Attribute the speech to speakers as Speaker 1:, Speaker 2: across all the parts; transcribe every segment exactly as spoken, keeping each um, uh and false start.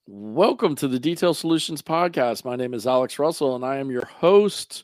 Speaker 1: Welcome to the Detail Solutions Podcast. My name is Alex Russell, and I am your host.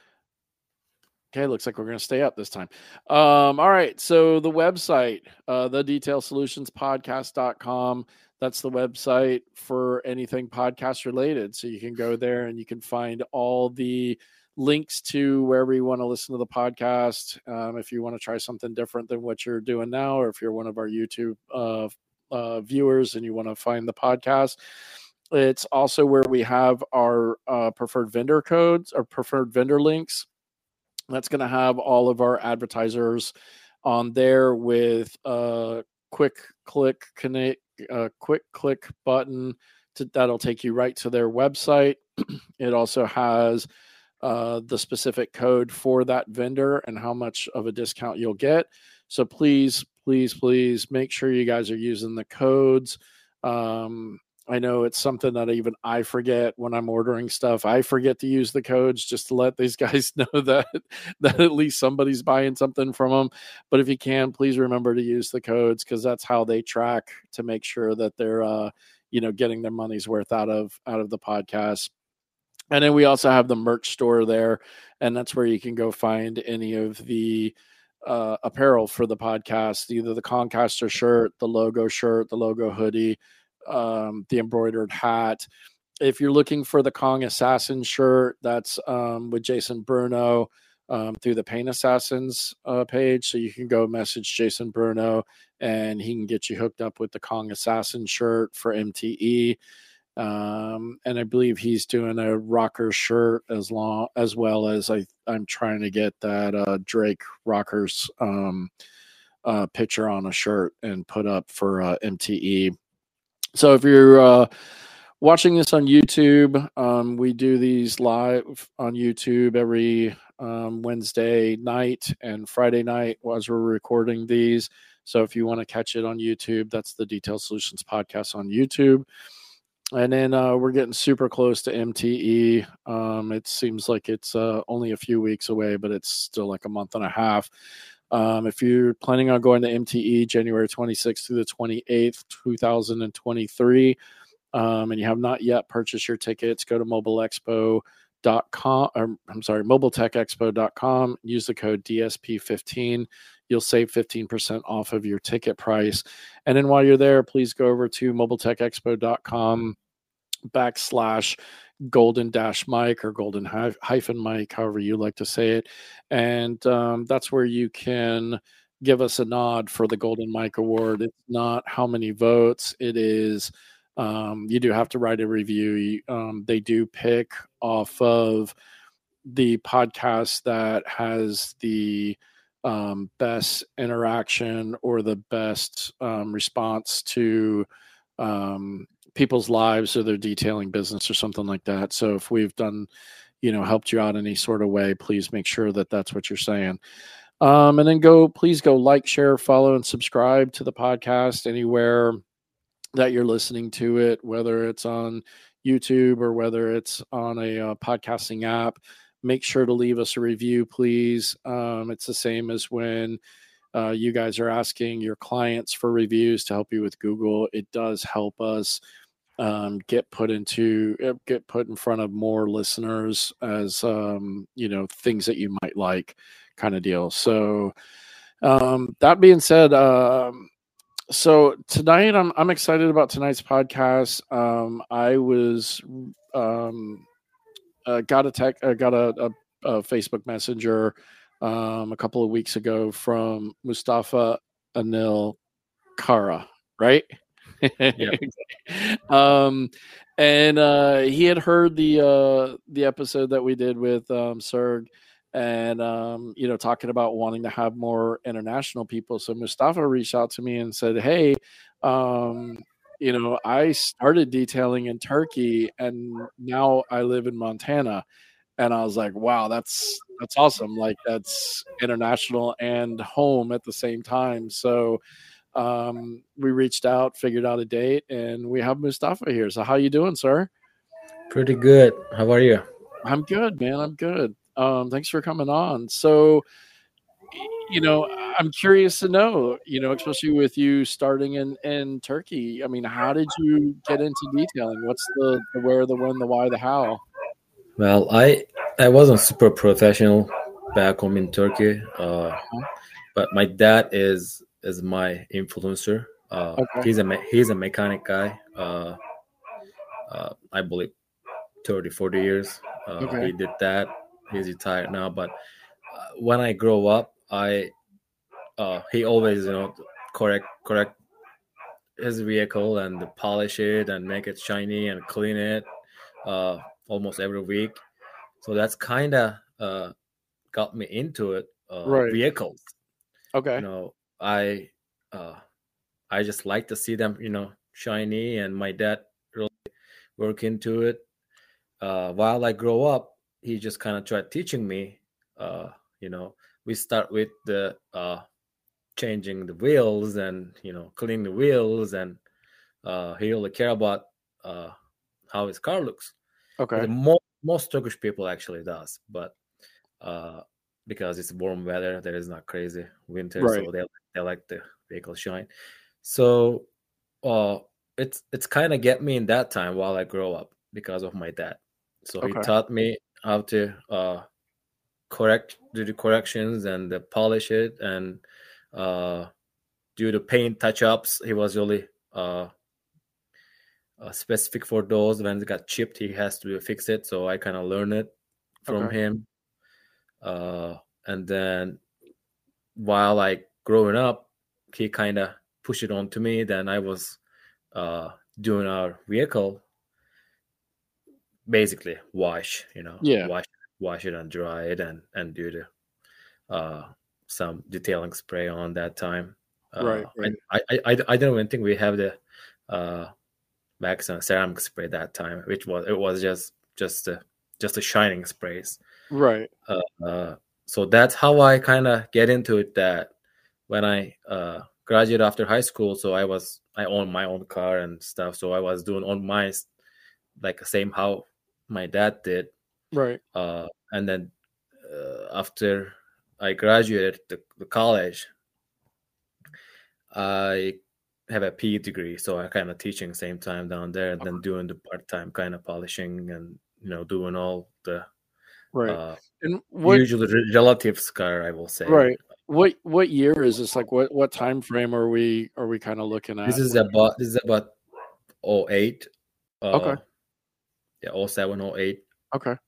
Speaker 1: Okay, looks like we're going to stay up this time. Um, all right, so the website, uh, the detail solutions podcast dot com, that's the website for anything podcast related. So you can go there and you can find all the links to wherever you want to listen to the podcast. Um, if you want to try something different than what you're doing now, or if you're one of our YouTube uh, uh, viewers and you want to find the podcast. It's also where we have our uh, preferred vendor codes or preferred vendor links. That's going to have all of our advertisers on there with a quick click connect, a quick click button to, that'll take you right to their website. It also has uh, the specific code for that vendor and how much of a discount you'll get. So please, please, please make sure you guys are using the codes. Um, I know it's something that even I forget when I'm ordering stuff. I forget to use the codes just to let these guys know that, that at least somebody's buying something from them. But if you can, please remember to use the codes because that's how they track to make sure that they're, uh, you know, getting their money's worth out of out of the podcast. And then we also have the merch store there, and that's where you can go find any of the uh, apparel for the podcast, either the Concaster shirt, the logo shirt, the logo hoodie, um, the embroidered hat. If you're looking for the Kong Assassin shirt, that's um, with Jason Bruno um, through the Paint Assassins uh, page. So you can go message Jason Bruno, and he can get you hooked up with the Kong Assassin shirt for M T E. Um, and I believe he's doing a rocker shirt as long as well as I, I'm trying to get that uh, Drake Rockers um, uh, picture on a shirt and put up for uh, M T E. So if you're uh, watching this on YouTube, um, we do these live on YouTube every um, Wednesday night and Friday night as we're recording these. So if you want to catch it on YouTube, that's the Detail Solutions Podcast on YouTube. And then uh, we're getting super close to M T E. Um, it seems like it's uh, only a few weeks away, but it's still like a month and a half. Um, if you're planning on going to M T E January twenty-sixth through the twenty-eighth, two thousand twenty-three, um, and you have not yet purchased your tickets, go to mobile expo dot com, or I'm sorry, mobile tech expo dot com. Use the code D S P fifteen. You'll save fifteen percent off of your ticket price. And then while you're there, please go over to mobile tech expo dot com backslash golden dash mic or golden hyphen mic, however you like to say it. And um, that's where you can give us a nod for the Golden Mic Award. It's not how many votes, it is um, you do have to write a review. Um, they do pick off of the podcast that has the um, best interaction or the best um, response to um, people's lives or their detailing business or something like that. So if we've done, you know, helped you out any sort of way, please make sure that that's what you're saying. Um, and then go, please go like, share, follow, and subscribe to the podcast anywhere that you're listening to it, whether it's on YouTube or whether it's on a uh, podcasting app. Make sure to leave us a review, please. Um, it's the same as when uh, you guys are asking your clients for reviews to help you with Google. It does help us um, get put into get put in front of more listeners as um, you know, things that you might like, kind of deal. So um, that being said, um, so tonight I'm I'm excited about tonight's podcast. Um, I was um, uh, got a tech, uh, got a, a, a Facebook Messenger um, a couple of weeks ago from Mustafa Anil Kara, right?
Speaker 2: Yeah.
Speaker 1: um, and uh, he had heard the uh, the episode that we did with um, Serg, and um, you know, talking about wanting to have more international people. So Mustafa reached out to me and said, "Hey, um, you know, I started detailing in Turkey, and now I live in Montana." And I was like, "Wow, that's that's awesome! Like that's international and home at the same time." So um, we reached out, figured out a date, and we have Mustafa here. So how you doing, sir?
Speaker 2: Pretty good. How are you?
Speaker 1: I'm good, man. I'm good. Um, thanks for coming on. So you know, I'm curious to know, you know, especially with you starting in in Turkey. I mean, how did you get into detailing? What's the the where, the when, the why, the how?
Speaker 2: Well, I I wasn't super professional back home in Turkey, uh,
Speaker 1: Uh-huh.
Speaker 2: but my dad is is my influencer. Uh,
Speaker 1: Okay.
Speaker 2: he's a me- he's a mechanic guy. Uh, uh, I believe thirty, forty years. Uh,
Speaker 1: Okay.
Speaker 2: he did that. He's retired now. But uh, when I grow up, I uh, he always you know correct correct his vehicle and polish it and make it shiny and clean it uh, almost every week. So that's kind of uh, got me into it. Uh,
Speaker 1: Right.
Speaker 2: vehicles, you
Speaker 1: Okay.
Speaker 2: know, I uh, I just like to see them, you know, shiny, and my dad really work into it. Uh, while I grow up, he just kind of tried teaching me. Uh, you know, we start with the uh, changing the wheels and you know cleaning the wheels, and uh, he really care about uh, how his car looks. The
Speaker 1: Okay.
Speaker 2: most most Turkish people actually does, but uh, because it's warm weather, there is not crazy winter,
Speaker 1: Right.
Speaker 2: so they they like the vehicle shine. So uh, it's it's kind of get me in that time while I grow up because of my dad. So he
Speaker 1: Okay.
Speaker 2: taught me how to uh, correct do the corrections and uh, polish it and uh, do the paint touch ups. He was really uh, uh, specific for those. When it got chipped, he has to fix it. So I kind of learned it from
Speaker 1: Okay.
Speaker 2: him. Uh, and then while I growing up, he kind of pushed it on to me. Then I was uh, doing our vehicle, basically wash, you know,
Speaker 1: Yeah.
Speaker 2: wash, wash it and dry it, and and do the uh, some detailing spray on that time. Uh,
Speaker 1: Right.
Speaker 2: I,
Speaker 1: Right.
Speaker 2: I I I I don't even think we have the uh, wax and ceramic spray that time, which was it was just just a just a shining sprays.
Speaker 1: Right.
Speaker 2: Uh, uh, so that's how I kind of get into it. That when I uh, graduated after high school, so I was I owned my own car and stuff. So I was doing on my like the same how my dad did.
Speaker 1: Right.
Speaker 2: Uh, and then uh, after I graduated the, the college, I have a P E degree, so I kind of teaching same time down there, and then doing the part time kind of polishing and you know doing all the
Speaker 1: Right.
Speaker 2: uh,
Speaker 1: And what
Speaker 2: usually re- relative scar, I will say.
Speaker 1: right. What what year is this? Like what what time frame are we are we kind of looking
Speaker 2: This
Speaker 1: at?
Speaker 2: is about this is about oh eight,
Speaker 1: Okay.
Speaker 2: uh, yeah, oh seven, oh eight.
Speaker 1: Okay.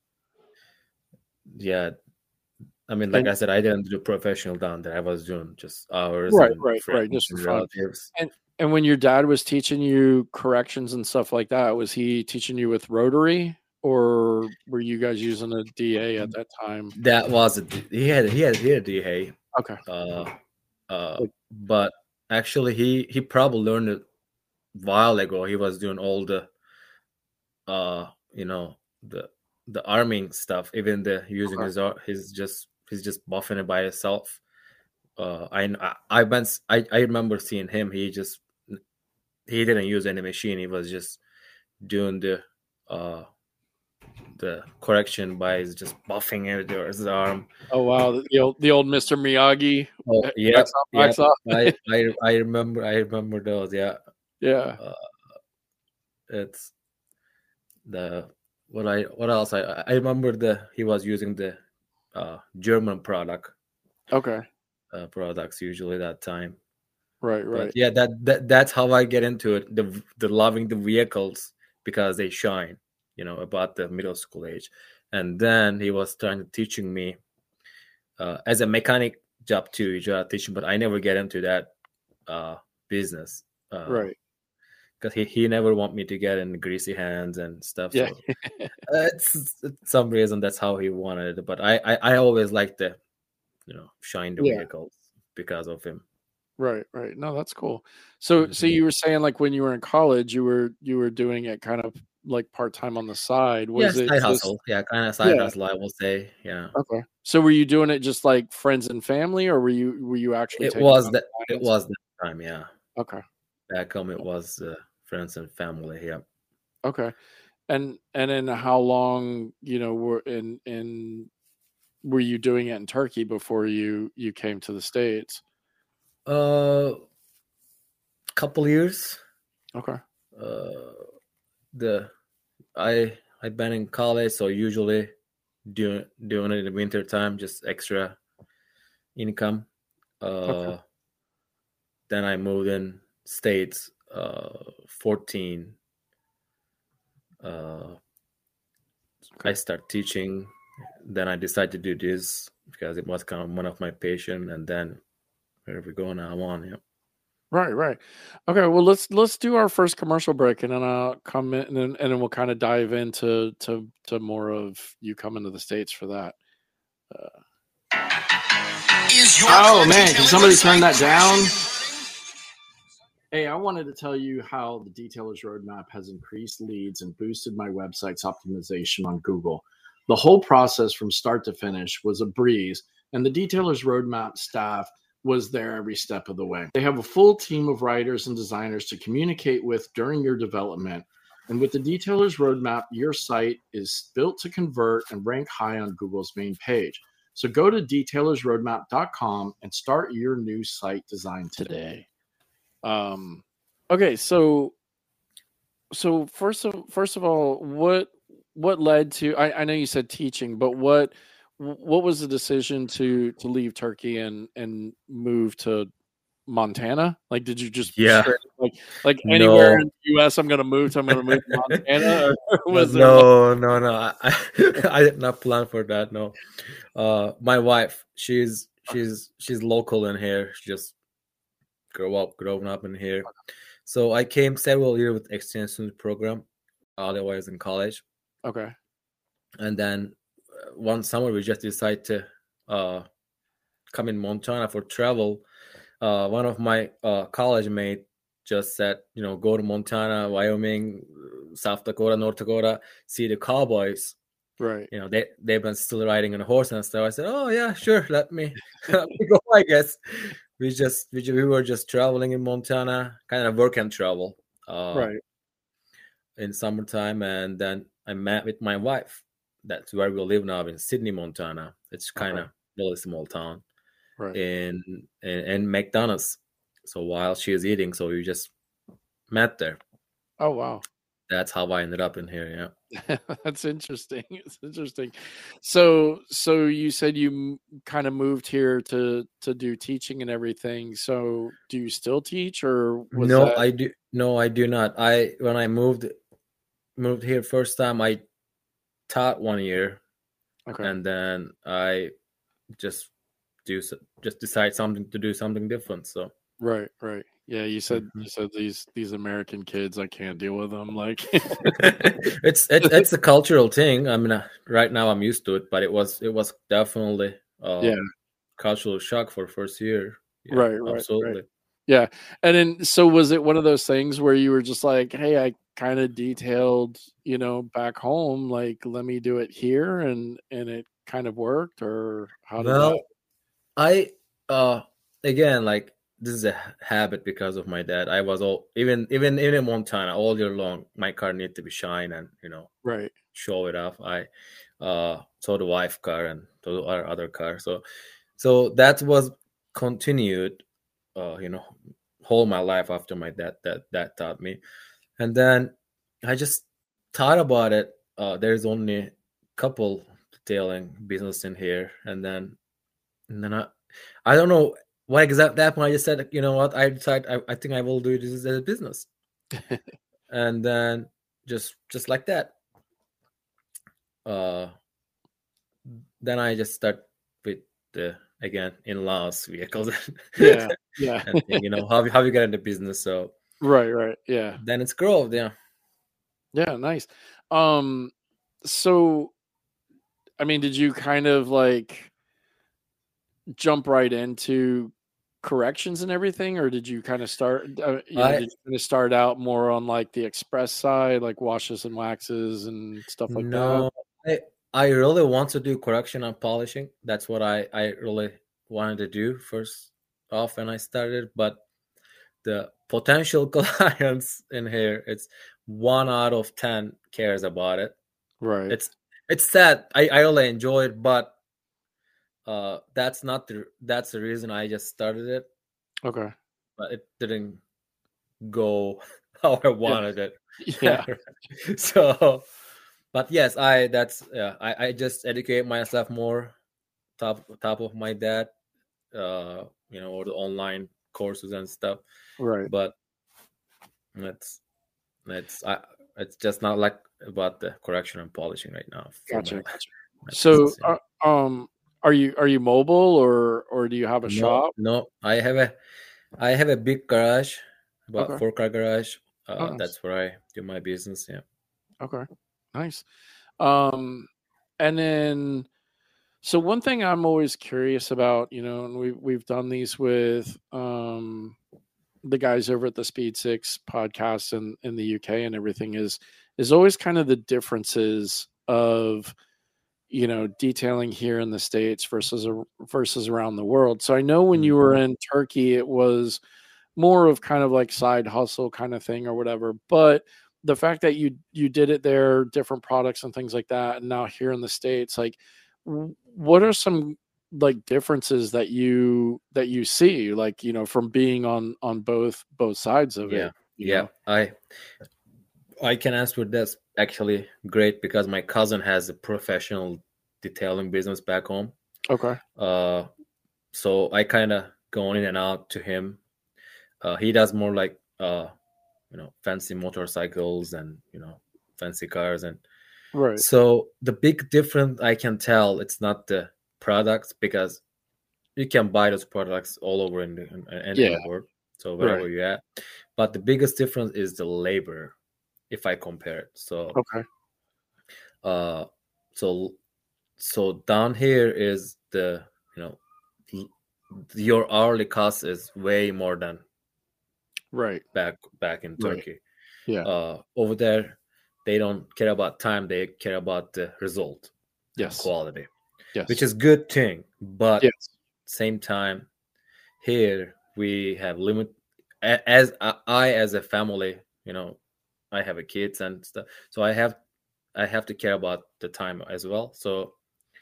Speaker 2: Yeah, I mean, like
Speaker 1: And
Speaker 2: I said, I didn't do professional down there. I was doing just hours
Speaker 1: right,
Speaker 2: and
Speaker 1: right, right,
Speaker 2: friends
Speaker 1: just for
Speaker 2: and
Speaker 1: fun.
Speaker 2: relatives.
Speaker 1: And and when your dad was teaching you corrections and stuff like that, was he teaching you with rotary or were you guys using a D A at that time?
Speaker 2: That was a, he had he had he had D A,
Speaker 1: Okay.
Speaker 2: uh, uh,
Speaker 1: Like,
Speaker 2: but actually he he probably learned it while ago. He was doing all the uh you know the the arming stuff, even the using
Speaker 1: okay.
Speaker 2: his ar- his just he's just buffing it by himself. Uh, I I I went I I remember seeing him. He just he didn't use any machine. He was just doing the uh the correction by just buffing it or his arm.
Speaker 1: Oh wow, the, the old the old Mister Miyagi
Speaker 2: Oh,
Speaker 1: eh,
Speaker 2: yep,
Speaker 1: wax off,
Speaker 2: yep.
Speaker 1: wax off.
Speaker 2: I I I remember I remember those. Yeah,
Speaker 1: Yeah.
Speaker 2: uh, it's the what I what else I I remember the he was using the uh German product
Speaker 1: Okay.
Speaker 2: uh, products usually that time.
Speaker 1: Right,
Speaker 2: But
Speaker 1: right.
Speaker 2: yeah, that, that that's how I get into it. The the loving the vehicles because they shine, you know, about the middle school age. And then he was trying to teaching me uh, as a mechanic job too. He tried teaching, but I never get into that uh, business because
Speaker 1: Right.
Speaker 2: he, he never want me to get in greasy hands and stuff.
Speaker 1: Yeah.
Speaker 2: So uh, it's, it's some reason that's how he wanted it. But I I, I always like the you know shine the
Speaker 1: Yeah.
Speaker 2: vehicles because of him.
Speaker 1: Right, right. No, that's cool. So so
Speaker 2: Mhm.
Speaker 1: you were saying like when you were in college, you were you were doing it kind of like part-time on the side.
Speaker 2: Yeah,
Speaker 1: Was it
Speaker 2: side
Speaker 1: just
Speaker 2: hustle. Yeah, kind of side
Speaker 1: yeah,
Speaker 2: hustle, I will say. Yeah.
Speaker 1: okay. So were you doing it just like friends and family or were you were you actually
Speaker 2: It
Speaker 1: taking
Speaker 2: was
Speaker 1: on
Speaker 2: that it
Speaker 1: clients?
Speaker 2: was that time, yeah.
Speaker 1: Okay.
Speaker 2: Back home it was uh, friends and family, yeah.
Speaker 1: Okay. And and then how long, you know, were in in were you doing it in Turkey before you you came to the States?
Speaker 2: Uh, couple years.
Speaker 1: Okay.
Speaker 2: Uh, the I I've been in college, so usually doing doing it in the winter time, just extra income. Uh,
Speaker 1: Okay.
Speaker 2: Then I moved in States. Uh, fourteen. Uh,
Speaker 1: Okay.
Speaker 2: I start teaching. Then I decided to do this because it was kind of one of my passion. And then where we go now on, yeah.
Speaker 1: Right, right. Okay, well let's let's do our first commercial break, and then I'll come in, and then, and then we'll kind of dive into to to more of you coming to the States for that. Uh, oh man, can somebody turn that down? Hey, I wanted to tell you how the Detailers Roadmap has increased leads and boosted my website's optimization on Google. The whole process from start to finish was a breeze, and the Detailers Roadmap staff was there every step of the way. They have a full team of writers and designers to communicate with during your development. And with the Detailers Roadmap, your site is built to convert and rank high on Google's main page. So go to detailers roadmap dot com and start your new site design today. Um, okay, so so first of first of all, what what led to? I, I know you said teaching, but what what was the decision to to leave Turkey and and move to Montana? Like, did you just
Speaker 2: Yeah.
Speaker 1: straight, like like anywhere
Speaker 2: No.
Speaker 1: in the U S I'm gonna move to I'm gonna move to Montana? Or was there
Speaker 2: no, no, no. I, I did not plan for that. No. Uh, my wife, she's she's she's local in here. She just grew up, grown up in here. So I came several years with exchange student program, otherwise in college.
Speaker 1: Okay.
Speaker 2: And then uh, one summer we just decided to uh, come in Montana for travel. Uh, one of my uh, college mates just said, you know, go to Montana, Wyoming, South Dakota, North Dakota, see the cowboys.
Speaker 1: Right.
Speaker 2: You know, they they've been still riding on a horse and stuff. I said, oh yeah, sure, let me, let me go. I guess we just we, we were just traveling in Montana, kind of work and travel, uh,
Speaker 1: Right.
Speaker 2: in summertime, and then I met with my wife. That's where we live now in Sydney, Montana. It's kind
Speaker 1: Okay.
Speaker 2: of really small town.
Speaker 1: Right.
Speaker 2: In, in in McDonald's. So while she is eating, so we just met there.
Speaker 1: Oh wow.
Speaker 2: That's how I ended up in here. Yeah.
Speaker 1: That's interesting. It's interesting. So, so you said you m- kind of moved here to to do teaching and everything. So, do you still teach, or was
Speaker 2: No,
Speaker 1: that
Speaker 2: I do. No, I do not. I when I moved moved here first time, I taught one year,
Speaker 1: okay?
Speaker 2: and then I just do s- just decide something to do something different. So
Speaker 1: Right, right. Yeah, you said
Speaker 2: Mhm.
Speaker 1: you said these these American kids, I can't deal with them. Like,
Speaker 2: it's it's it's a cultural thing. I mean, uh, right now I'm used to it, but it was it was definitely uh
Speaker 1: yeah,
Speaker 2: cultural shock for first year. Yeah,
Speaker 1: right, right, right.
Speaker 2: absolutely.
Speaker 1: Yeah, and then so was it one of those things where you were just like, hey, I kind of detailed, you know, back home, like let me do it here, and and it kind of worked, or how did that?
Speaker 2: Well, I uh again like this is a h- habit because of my dad. I was all even even even in Montana all year long. My car need to be shine and you know
Speaker 1: Right,
Speaker 2: show it off. I uh saw the wife car and the our other car. So so that was continued. Uh, you know, whole my life after my dad that that taught me, and then I just thought about it. Uh, there's only a couple detailing business in here, and then and then I, I don't know why exact that point I just said, you know what, I decide I, I think I will do this as a business. And then just just like that. Uh then I just start with the again in-laws vehicles.
Speaker 1: yeah, yeah,
Speaker 2: And think, you know, how how you get into business. So
Speaker 1: right, right, yeah,
Speaker 2: then it's growth, yeah.
Speaker 1: yeah, nice. Um, so I mean, did you kind of like jump right into corrections and everything, or did you kind of start? Uh, you know,
Speaker 2: I
Speaker 1: did you kind of start out more on like the express side, like washes and waxes and stuff like that?
Speaker 2: no I I really want to do correction and polishing. That's what I I really wanted to do first off when I started, but the potential clients in here, it's one out of ten cares about it.
Speaker 1: Right.
Speaker 2: It's it's sad. I, I really enjoy it, but uh, that's not the that's the reason I just started it,
Speaker 1: Okay.
Speaker 2: but it didn't go how I
Speaker 1: Yeah.
Speaker 2: wanted it.
Speaker 1: Yeah.
Speaker 2: So, but yes, I that's yeah, I I just educate myself more, top top of my dad, uh, you know, or the online courses and stuff.
Speaker 1: Right.
Speaker 2: But it's it's I it's just not like about the correction and polishing right now for
Speaker 1: Gotcha.
Speaker 2: my,
Speaker 1: Gotcha.
Speaker 2: my
Speaker 1: So,
Speaker 2: business. Yeah.
Speaker 1: uh, um, are you are you mobile or or do you have a
Speaker 2: No,
Speaker 1: shop?
Speaker 2: no, I have a I have a big garage, about
Speaker 1: Okay.
Speaker 2: four car garage.
Speaker 1: Oh,
Speaker 2: Uh,
Speaker 1: nice.
Speaker 2: that's where I do my business. Yeah.
Speaker 1: Okay. Nice. Um, and then so one thing I'm always curious about, you know, and we we've done these with um the guys over at the Speed Six podcast in in the U K and everything is is always kind of the differences of, you know, detailing here in the States versus a, versus around the world. So I know when you were
Speaker 2: Mhm.
Speaker 1: in Turkey, it was more of kind of like side hustle kind of thing or whatever. But the fact that you you did it there, different products and things like that, and now here in the States, like w- what are some like differences that you that you see, like, you know, from being on on both both sides of
Speaker 2: Yeah.
Speaker 1: it, you
Speaker 2: Yeah.
Speaker 1: know?
Speaker 2: I I can answer this actually great because my cousin has a professional detailing business back home.
Speaker 1: Okay.
Speaker 2: Uh, so I kind of go in and out to him. Uh, he does more like uh, you know, fancy motorcycles and you know, fancy cars, and
Speaker 1: Right.
Speaker 2: so the big difference I can tell it's not the products because you can buy those products all over in the in, in, in
Speaker 1: Yeah.
Speaker 2: the world, so
Speaker 1: Right.
Speaker 2: wherever you're at. But the biggest difference is the labor, if I compare it. So,
Speaker 1: Okay.
Speaker 2: uh, so so down here is the you know l- your hourly cost is way more than
Speaker 1: Right.
Speaker 2: back back in
Speaker 1: Right.
Speaker 2: Turkey.
Speaker 1: Yeah.
Speaker 2: Uh, over there, they don't care about time; they care about the result and
Speaker 1: Yes.
Speaker 2: quality, which
Speaker 1: Yes.
Speaker 2: is good thing. But
Speaker 1: Yes.
Speaker 2: same time, here we have limit. a- As I, I as a family, you know, I have a kids and stuff, so I have I have to care about the time as well. So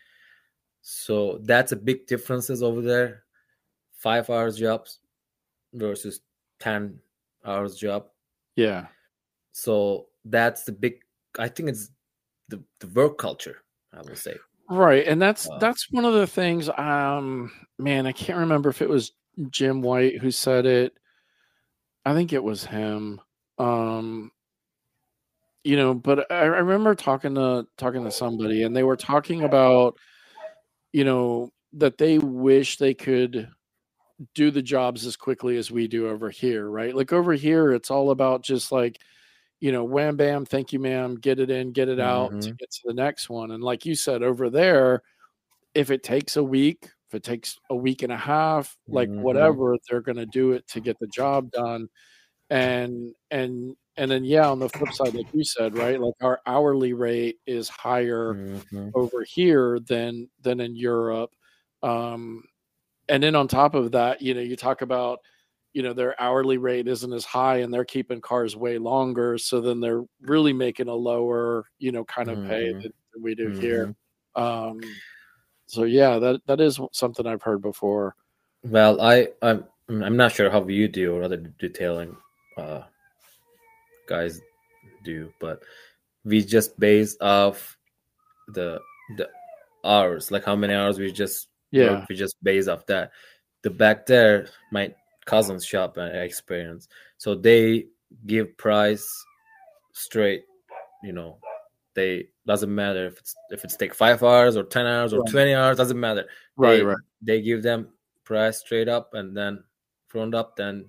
Speaker 2: so that's a big differences over there. Five hours jobs versus ten hours job.
Speaker 1: Yeah.
Speaker 2: So that's the big. I think it's the, the work culture, I will say.
Speaker 1: Right, and that's
Speaker 2: Uh,
Speaker 1: that's one of the things, um, man, I can't remember if it was Jim White who said it. I think it was him. Um, you know, but I, I remember talking to talking to somebody and they were talking about, you know, that they wish they could do the jobs as quickly as we do over here, right? Like over here, it's all about just like, you know, wham bam, thank you, ma'am, get it in, get it out to
Speaker 2: mhm,
Speaker 1: get to the next one. And like you said, over there, if it takes a week, if it takes a week and a half, like
Speaker 2: mhm,
Speaker 1: whatever, they're going to do it to get the job done. And and and then yeah, on the flip side, like you said, right? Like our hourly rate is higher
Speaker 2: mhm,
Speaker 1: over here than than in Europe. Um, and then on top of that, you know, you talk about, you know, their hourly rate isn't as high and they're keeping cars way longer. So then they're really making a lower, you know, kind of pay
Speaker 2: mhm,
Speaker 1: than, than we do here.
Speaker 2: mhm.
Speaker 1: Um, so yeah, that that is something I've heard before.
Speaker 2: Well, I I'm I'm not sure how you do or other detailing uh, guys do, but we just base off the the hours, like how many hours we just work.
Speaker 1: Yeah.
Speaker 2: We just base off that. The back there, my cousin's shop and experience, so they give price straight. You know, they doesn't matter if it's if it's take five hours or ten hours or
Speaker 1: Right.
Speaker 2: twenty hours, doesn't matter.
Speaker 1: Right.
Speaker 2: They
Speaker 1: Right.
Speaker 2: they give them price straight up and then front up, then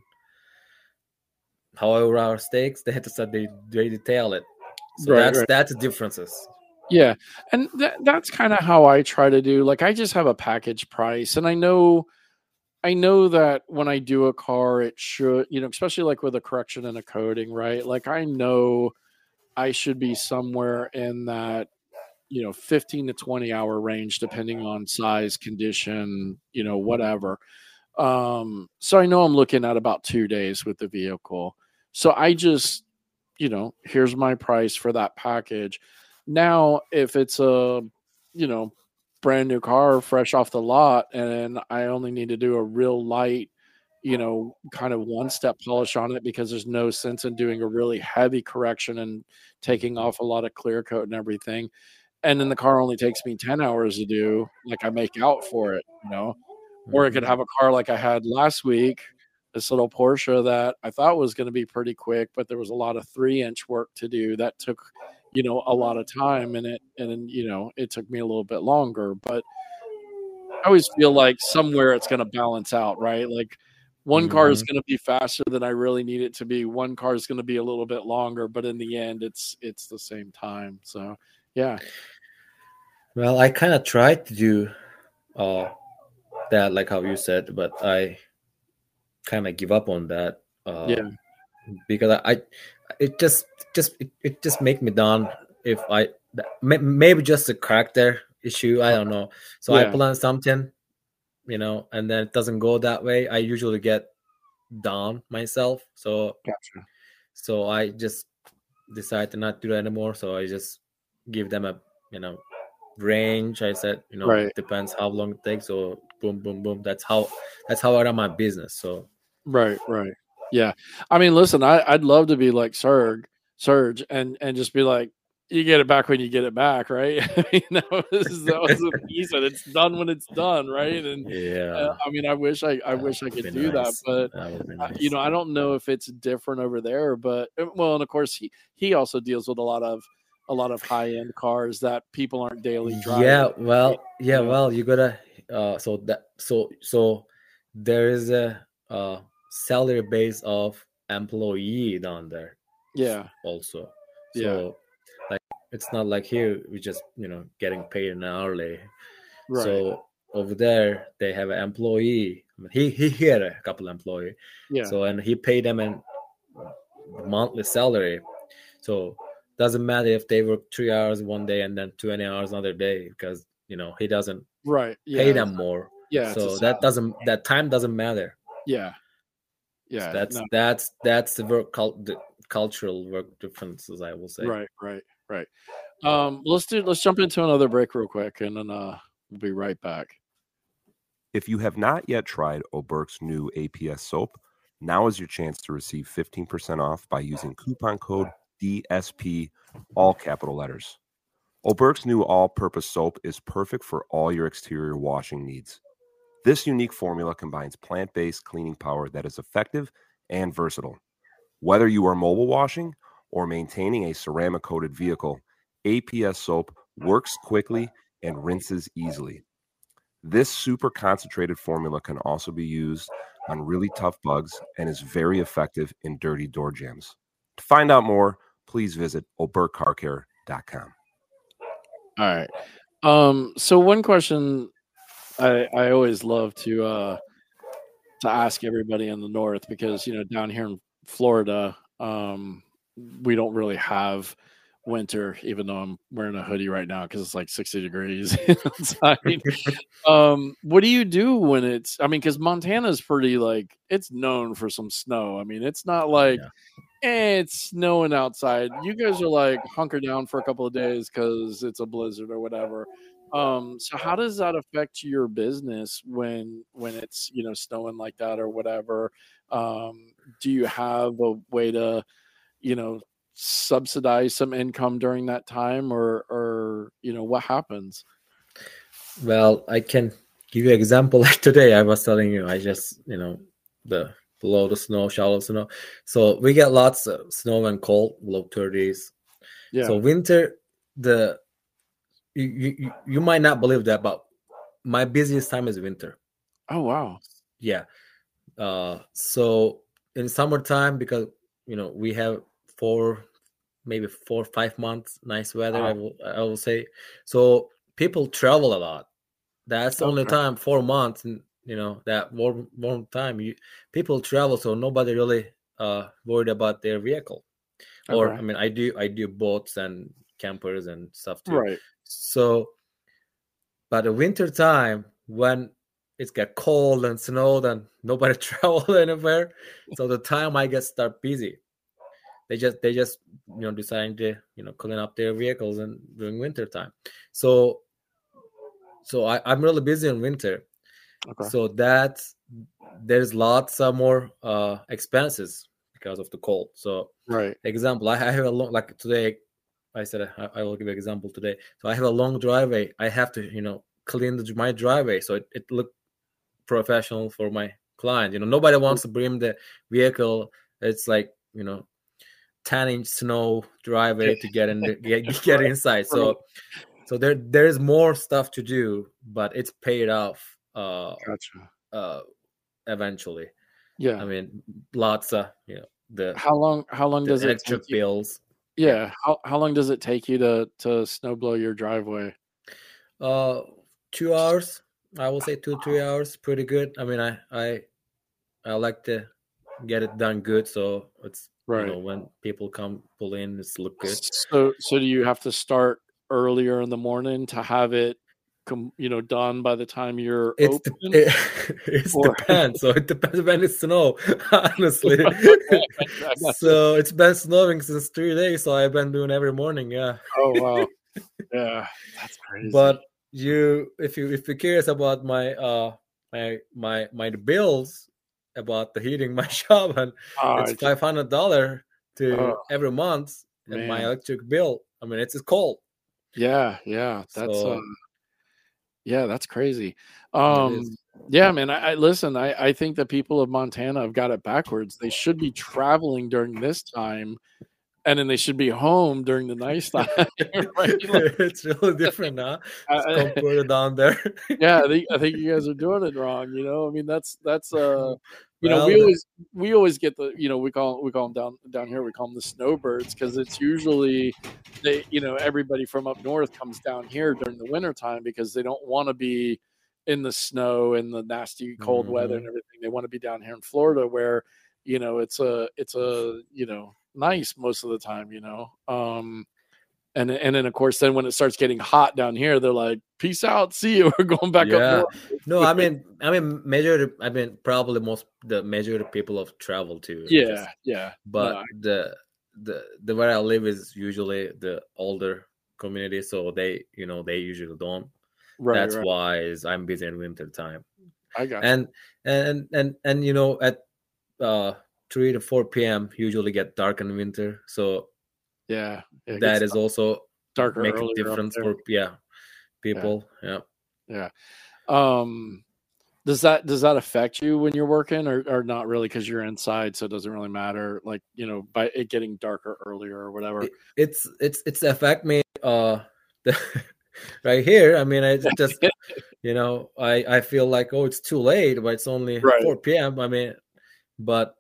Speaker 2: however our stakes they had to start they, they detail it. So
Speaker 1: Right.
Speaker 2: that's
Speaker 1: Right.
Speaker 2: that's the differences.
Speaker 1: Yeah. And that, that's kind of how I try to do. Like I just have a package price, and I know I know that when I do a car, it should, you know, especially like with a correction and a coating, right? Like I know I should be somewhere in that, you know, fifteen to twenty hour range, depending on size, condition, you know, whatever. Um, so I know I'm looking at about two days with the vehicle. So I just, you know, here's my price for that package. Now, if it's a, you know, brand new car fresh off the lot, and I only need to do a real light, you know, kind of one step polish on it, because there's no sense in doing a really heavy correction and taking off a lot of clear coat and everything. And then the car only takes me ten hours to do, like I make out for it, you know. Or I could have a car like I had last week, this little Porsche that I thought was going to be pretty quick, but there was a lot of three inch work to do that took, you know, a lot of time in it. And then, you know, it took me a little bit longer, but I always feel like somewhere it's going to balance out, right? Like one mm-hmm. car is going to be faster than I really need it to be. One car is going to be a little bit longer, but in the end it's, it's the same time. So yeah.
Speaker 2: Well, I kind of tried to do uh, that, like how you said, but I kind of give up on that. Uh,
Speaker 1: yeah.
Speaker 2: Because I, it just, just, it, it just make me down if I, maybe just a character issue. I don't know. So yeah. I plan something, you know, and then it doesn't go that way. I usually get down myself. So,
Speaker 1: gotcha.
Speaker 2: so I just decide to not do that anymore. So I just give them a, you know, range. I said, you know,
Speaker 1: right.
Speaker 2: It depends how long it takes. So boom, boom, boom. That's how, that's how I run my business. So.
Speaker 1: Right, right. Yeah. I mean, listen, I, I'd love to be like Serge, Serge and, and just be like, you get it back when you get it back, right? you know, this is, that was what he said. It's done when it's done, right? And
Speaker 2: yeah,
Speaker 1: uh, I mean, I wish I, I
Speaker 2: that
Speaker 1: wish I could
Speaker 2: nice.
Speaker 1: do that, but
Speaker 2: that
Speaker 1: nice.
Speaker 2: nice.
Speaker 1: you know, I don't know if it's different over there. But well, and of course, he he also deals with a lot of a lot of high end cars that people aren't daily driving.
Speaker 2: Yeah, well, yeah,
Speaker 1: you know?
Speaker 2: well, you gotta. Uh, so that so so there is a uh, salary base of employee down there.
Speaker 1: Yeah.
Speaker 2: Also, so
Speaker 1: yeah.
Speaker 2: like it's not like here we just you know getting paid an hourly.
Speaker 1: Right.
Speaker 2: So over there they have an employee. I mean, he he had a couple employee.
Speaker 1: Yeah.
Speaker 2: So and he paid them a monthly salary. So doesn't matter if they work three hours one day and then twenty hours another day, because you know he doesn't
Speaker 1: right yeah.
Speaker 2: pay them more.
Speaker 1: Yeah.
Speaker 2: So that doesn't that time doesn't matter.
Speaker 1: Yeah. Yeah.
Speaker 2: So that's
Speaker 1: no.
Speaker 2: that's that's the work cult the cultural work differences, I will say.
Speaker 1: Right. Right. Right. Um, let's do. Let's jump into another break real quick, and then uh, we'll be right back.
Speaker 3: If you have not yet tried Oberk's new A P S soap, now is your chance to receive fifteen percent off by using coupon code D S P, all capital letters. Oberk's new all-purpose soap is perfect for all your exterior washing needs. This unique formula combines plant-based cleaning power that is effective and versatile. Whether you are mobile washing or maintaining a ceramic-coated vehicle, A P S soap works quickly and rinses easily. This super concentrated formula can also be used on really tough bugs and is very effective in dirty door jambs. To find out more, please visit oberk car care dot com.
Speaker 1: All right. Um, so one question I, I always love to uh, to ask everybody in the north, because you know down here in Florida, um, we don't really have winter, even though I'm wearing a hoodie right now because it's like sixty degrees outside. um, what do you do when it's? I mean, because Montana's pretty like it's known for some snow. I mean, it's not like yeah. eh, it's snowing outside. You guys are like hunker down for a couple of days because it's a blizzard or whatever. Um, so how does that affect your business when when it's you know snowing like that or whatever? Um, do you have a way to you know subsidize some income during that time, or or you know what happens?
Speaker 2: Well, I can give you an example. Like today, I was telling you, I just you know the below the snow, shallow snow. So we get lots of snow and cold, below thirties.
Speaker 1: Yeah.
Speaker 2: So winter, the you, you you might not believe that, but my busiest time is winter.
Speaker 1: Oh wow.
Speaker 2: Yeah. Uh, so in summertime, because you know we have four, maybe four five months nice weather. Wow. I will I will say. So people travel a lot. That's the okay. only time four months, and you know that warm warm time. You people travel, so nobody really uh worried about their vehicle. Okay. Or I mean, I do I do boats and campers and stuff too.
Speaker 1: Right.
Speaker 2: So, but the winter time when it's get cold and snowed and nobody travel anywhere, so the time I get start busy. They just they just you know deciding to you know clean up their vehicles and during winter time. So so I, I'm really busy in winter.
Speaker 1: Okay.
Speaker 2: So that's there's lots of more uh expenses because of the cold. So
Speaker 1: Right.
Speaker 2: example, I have a long, like today I said I, I will give an example today. So I have a long driveway. I have to, you know, clean the, my driveway so it, it look professional for my client. You know, nobody wants to bring the vehicle. It's like, you know, ten inch snow driveway to get in the, get, get inside. So so there there's more stuff to do, but it's paid off uh
Speaker 1: Gotcha.
Speaker 2: uh eventually.
Speaker 1: Yeah.
Speaker 2: I mean, lots of, you know, the
Speaker 1: How long how long
Speaker 2: the
Speaker 1: does it
Speaker 2: electric
Speaker 1: take you?
Speaker 2: bills.
Speaker 1: Yeah. How how long does it take you to to snow blow your driveway?
Speaker 2: Uh, two hours. I will say two three hours. Pretty good. I mean, I I I like to get it done good, so it's you know
Speaker 1: Right.
Speaker 2: when people come pull in, it's look good.
Speaker 1: So so do you have to start earlier in the morning to have it com- you know, done by the time you're
Speaker 2: It's the
Speaker 1: open?
Speaker 2: it, it's
Speaker 1: Or
Speaker 2: depends. So it depends when it snow. Honestly,
Speaker 1: Okay, I gotcha.
Speaker 2: so it's been snowing since three days. So I've been doing every morning. Yeah.
Speaker 1: Oh wow. Yeah. That's crazy.
Speaker 2: But you, if you if you're curious about my uh my my my bills about the heating my shop, and
Speaker 1: Oh,
Speaker 2: it's
Speaker 1: I just,
Speaker 2: five hundred dollar to
Speaker 1: oh
Speaker 2: every month and my
Speaker 1: man.
Speaker 2: electric bill. I mean, it's cold.
Speaker 1: Yeah, yeah. That's uh
Speaker 2: So
Speaker 1: yeah, that's crazy.
Speaker 2: it is.
Speaker 1: Um yeah, man, I, I listen, I, I think the people of Montana have got it backwards. They should be traveling during this time and then they should be home during the nice time. Right? Like,
Speaker 2: It's really different, huh? It's
Speaker 1: I,
Speaker 2: compared to down there.
Speaker 1: yeah, I think I think you guys are doing it wrong. You know, I mean, that's that's uh, you know,
Speaker 2: Well,
Speaker 1: we
Speaker 2: the,
Speaker 1: always we always get the you know we call we call them down down here we call them the snowbirds because it's usually they you know everybody from up north comes down here during the winter time because they don't want to be in the snow and the nasty cold weather and
Speaker 2: Mhm.
Speaker 1: everything. They want to be down here in Florida where you know it's a it's a you know nice most of the time. You know, um, and and then of course then when it starts getting hot down here, they're like, "Peace out, see you. We're going back up
Speaker 2: Yeah.
Speaker 1: north."
Speaker 2: No, I mean, I mean, major. I mean, probably most the major people of travel too.
Speaker 1: Yeah,
Speaker 2: Just,
Speaker 1: yeah.
Speaker 2: but
Speaker 1: No,
Speaker 2: the the the where I live is usually the older community, so they you know they usually don't.
Speaker 1: right,
Speaker 2: That's
Speaker 1: right.
Speaker 2: why is I'm busy in winter time,
Speaker 1: I got
Speaker 2: and and and and you know at uh three to four p.m. usually get dark in winter, so
Speaker 1: you. Yeah, yeah, it
Speaker 2: that
Speaker 1: gets
Speaker 2: is also
Speaker 1: darker
Speaker 2: make a
Speaker 1: earlier up
Speaker 2: difference
Speaker 1: there.
Speaker 2: for yeah
Speaker 1: Yeah,
Speaker 2: people. Yeah.
Speaker 1: yeah. Um, does that does that affect you when you're working, or or not really because you're inside, so it doesn't really matter. Like you know, by it getting darker earlier or whatever.
Speaker 2: It, it's it's it's affect me uh right here. I mean, I just you know I I feel like, oh, it's too late, but it's only
Speaker 1: Right.
Speaker 2: four p.m. I mean, but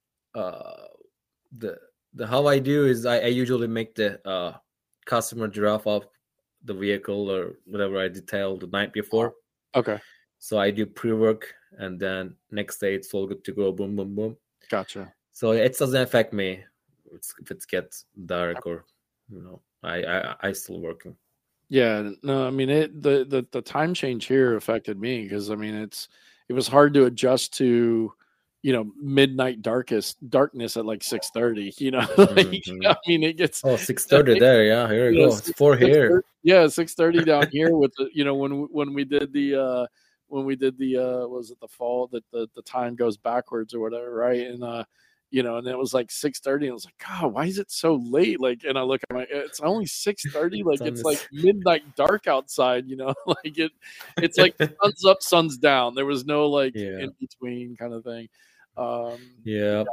Speaker 2: uh the the how I do is I, I usually make the uh customer drop off the vehicle or whatever I detailed the night before.
Speaker 1: Okay,
Speaker 2: So I do pre-work, and then next day it's all good to go. Boom, boom, boom.
Speaker 1: gotcha.
Speaker 2: So it doesn't affect me it's, if it gets dark or you know I I I still working.
Speaker 1: Yeah, no, I mean it. The the the time change here affected me because I mean it's it was hard to adjust to, you know, midnight darkest darkness at like six thirty. You know, like,
Speaker 2: Mhm.
Speaker 1: I mean it gets
Speaker 2: Oh, six thirty there. Yeah, here we
Speaker 1: you know,
Speaker 2: go. It's
Speaker 1: six,
Speaker 2: four
Speaker 1: six
Speaker 2: here.
Speaker 1: thirty, yeah, six thirty down here with the you know when we, when we did the uh when we did the uh was it the fall that the the time goes backwards or whatever, right? And uh you know, and it was like six thirty, and I was like, God, why is it so late? Like, and I look at my, it's only six thirty. Like,
Speaker 2: It's on
Speaker 1: it's like
Speaker 2: this.
Speaker 1: midnight dark outside. You know, like it, it's like sun's up, sun's down. There was no like
Speaker 2: Yeah.
Speaker 1: in between kind of thing. Um,
Speaker 2: Yeah.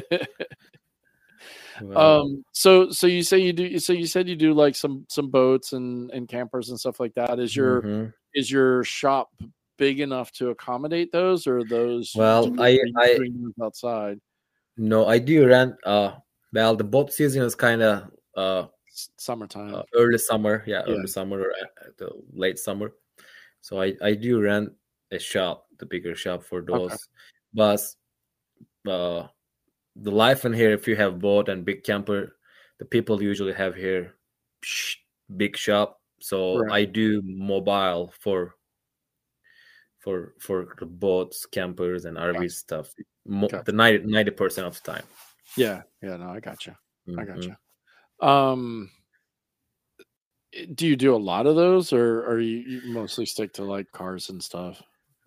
Speaker 2: Well,
Speaker 1: um so so you say you do so you said you do like some some boats and and campers and stuff like that. Is your
Speaker 2: mhm.
Speaker 1: is your shop big enough to accommodate those, or are those
Speaker 2: Well,
Speaker 1: do-
Speaker 2: I
Speaker 1: are you
Speaker 2: I
Speaker 1: doing those outside?
Speaker 2: no, I do rent. Uh, well, the boat season is kind of uh,
Speaker 1: S- summertime.
Speaker 2: uh early summer. Yeah,
Speaker 1: Yeah.
Speaker 2: early summer or uh, the late summer. So I I do rent a shop, the bigger shop for those.
Speaker 1: Okay.
Speaker 2: But uh, the life in here, if you have boat and big camper, the people usually have here psh, big shop. So
Speaker 1: Right.
Speaker 2: I do mobile for for for the boats, campers, and R V
Speaker 1: Gotcha.
Speaker 2: stuff. Mo-
Speaker 1: Gotcha.
Speaker 2: the ninety ninety percent of the time.
Speaker 1: Yeah. Yeah. No, I gotcha. I
Speaker 2: Mhm.
Speaker 1: gotcha. Um, do you do a lot of those, or, or you, you mostly stick to like cars and stuff?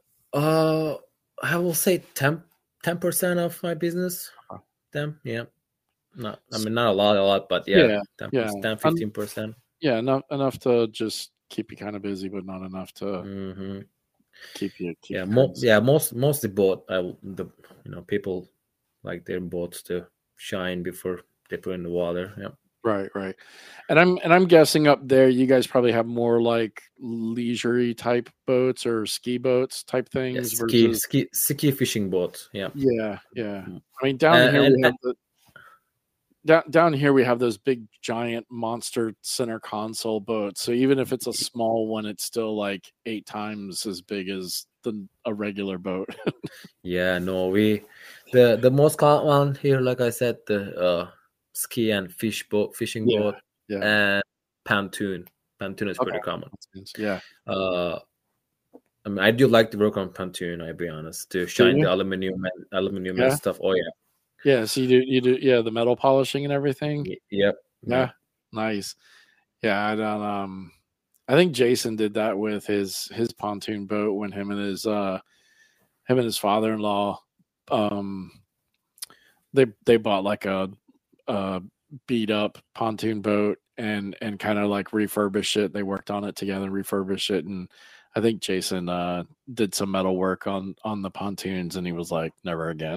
Speaker 2: Uh, I will say ten percent of my business.
Speaker 1: Okay.
Speaker 2: Them, yeah. Not, I mean, not a lot, a lot, but yeah,
Speaker 1: Yeah,
Speaker 2: ten,
Speaker 1: yeah.
Speaker 2: ten, fifteen percent.
Speaker 1: Yeah, enough enough to just keep you kind of busy, but not enough to
Speaker 2: Mm-hmm.
Speaker 1: keep you. Keep
Speaker 2: Yeah,
Speaker 1: you
Speaker 2: mo-
Speaker 1: crazy.
Speaker 2: yeah, most mostly boat. I will- the you know people like their boats to shine before they put in the water. Yeah.
Speaker 1: Right, right. And I'm and I'm guessing up there you guys probably have more like leisurey type boats or ski boats type
Speaker 2: Yeah,
Speaker 1: things
Speaker 2: ski,
Speaker 1: versus
Speaker 2: ski, ski fishing boats. Yeah.
Speaker 1: yeah, yeah.
Speaker 2: Mm.
Speaker 1: I mean down
Speaker 2: And,
Speaker 1: here
Speaker 2: and,
Speaker 1: we have the down, down here we have those big giant monster center console boats. So even if it's a small one, it's still like eight times as big as the a regular boat.
Speaker 2: yeah, no, we the the most common one here, like I said, the uh, ski and fish boat, fishing
Speaker 1: Yeah,
Speaker 2: boat,
Speaker 1: yeah.
Speaker 2: and pontoon. Pontoon is
Speaker 1: Okay.
Speaker 2: pretty common.
Speaker 1: Yeah.
Speaker 2: Uh, I mean, I do like to work on pontoon. I'll be honest, to shine
Speaker 1: you?
Speaker 2: the aluminum and aluminum
Speaker 1: Yeah.
Speaker 2: and stuff. Oh yeah,
Speaker 1: Yeah, so you do you do yeah, the metal polishing and everything.
Speaker 2: Y- yep,
Speaker 1: Yeah, nice. Yeah, I don't um I think Jason did that with his his pontoon boat when him and his uh him and his father-in-law um they they bought like a a beat up pontoon boat and and kind of like refurbished it. They worked on it together, refurbished it, and I think Jason uh did some metal work on on the pontoons and he was like never again.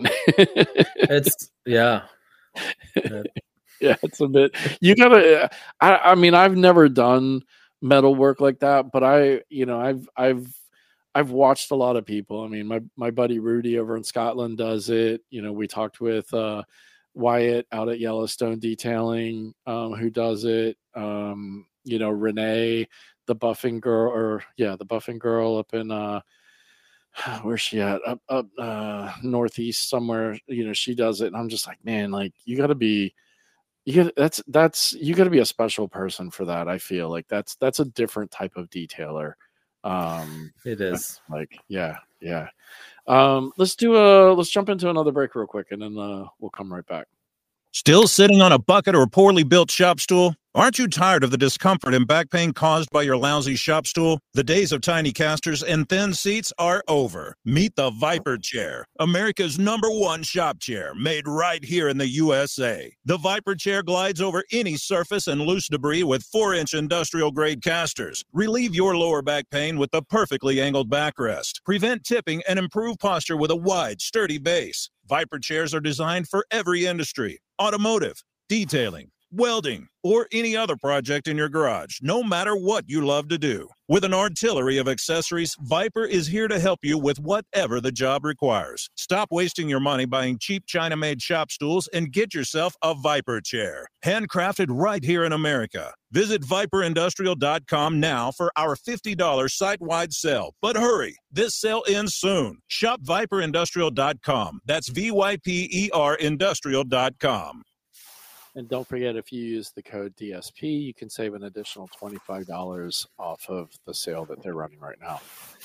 Speaker 2: It's yeah. Uh,
Speaker 1: Yeah, it's a bit. You gotta. I. I mean, I've never done metal work like that, but I. You know, I've. I've. I've watched a lot of people. I mean, my my buddy Rudy over in Scotland does it. You know, we talked with uh, Wyatt out at Yellowstone Detailing, um, who does it. Um, you know, Renee, the buffing girl, or yeah, the buffing girl up in uh, where's she at? Up up uh, northeast somewhere. You know, she does it, and I'm just like, man, like you got to be. You got that's that's you got to be a special person for that. I feel like that's that's a different type of detailer. Um,
Speaker 2: it is.
Speaker 1: like yeah, yeah. Um, let's do a let's jump into another break real quick, and then uh, we'll come right back.
Speaker 4: Still sitting on a bucket or poorly built shop stool? Aren't you tired of the discomfort and back pain caused by your lousy shop stool? The days of tiny casters and thin seats are over. Meet the Viper Chair, America's number one shop chair, made right here in the U S A. The Viper Chair glides over any surface and loose debris with four-inch industrial-grade casters. Relieve your lower back pain with the perfectly angled backrest. Prevent tipping and improve posture with a wide, sturdy base. Viper chairs are designed for every industry: automotive, detailing, welding, or any other project in your garage, no matter what you love to do. With an artillery of accessories, Viper is here to help you with whatever the job requires. Stop wasting your money buying cheap China-made shop stools and get yourself a Viper chair, handcrafted right here in America. Visit viper industrial dot com now for our fifty dollars site-wide sale. But hurry, this sale ends soon. Shop viper industrial dot com. That's V Y P E R industrial dot com.
Speaker 1: And don't forget, if you use the code D S P, you can save an additional twenty-five dollars off of the sale that they're running right now.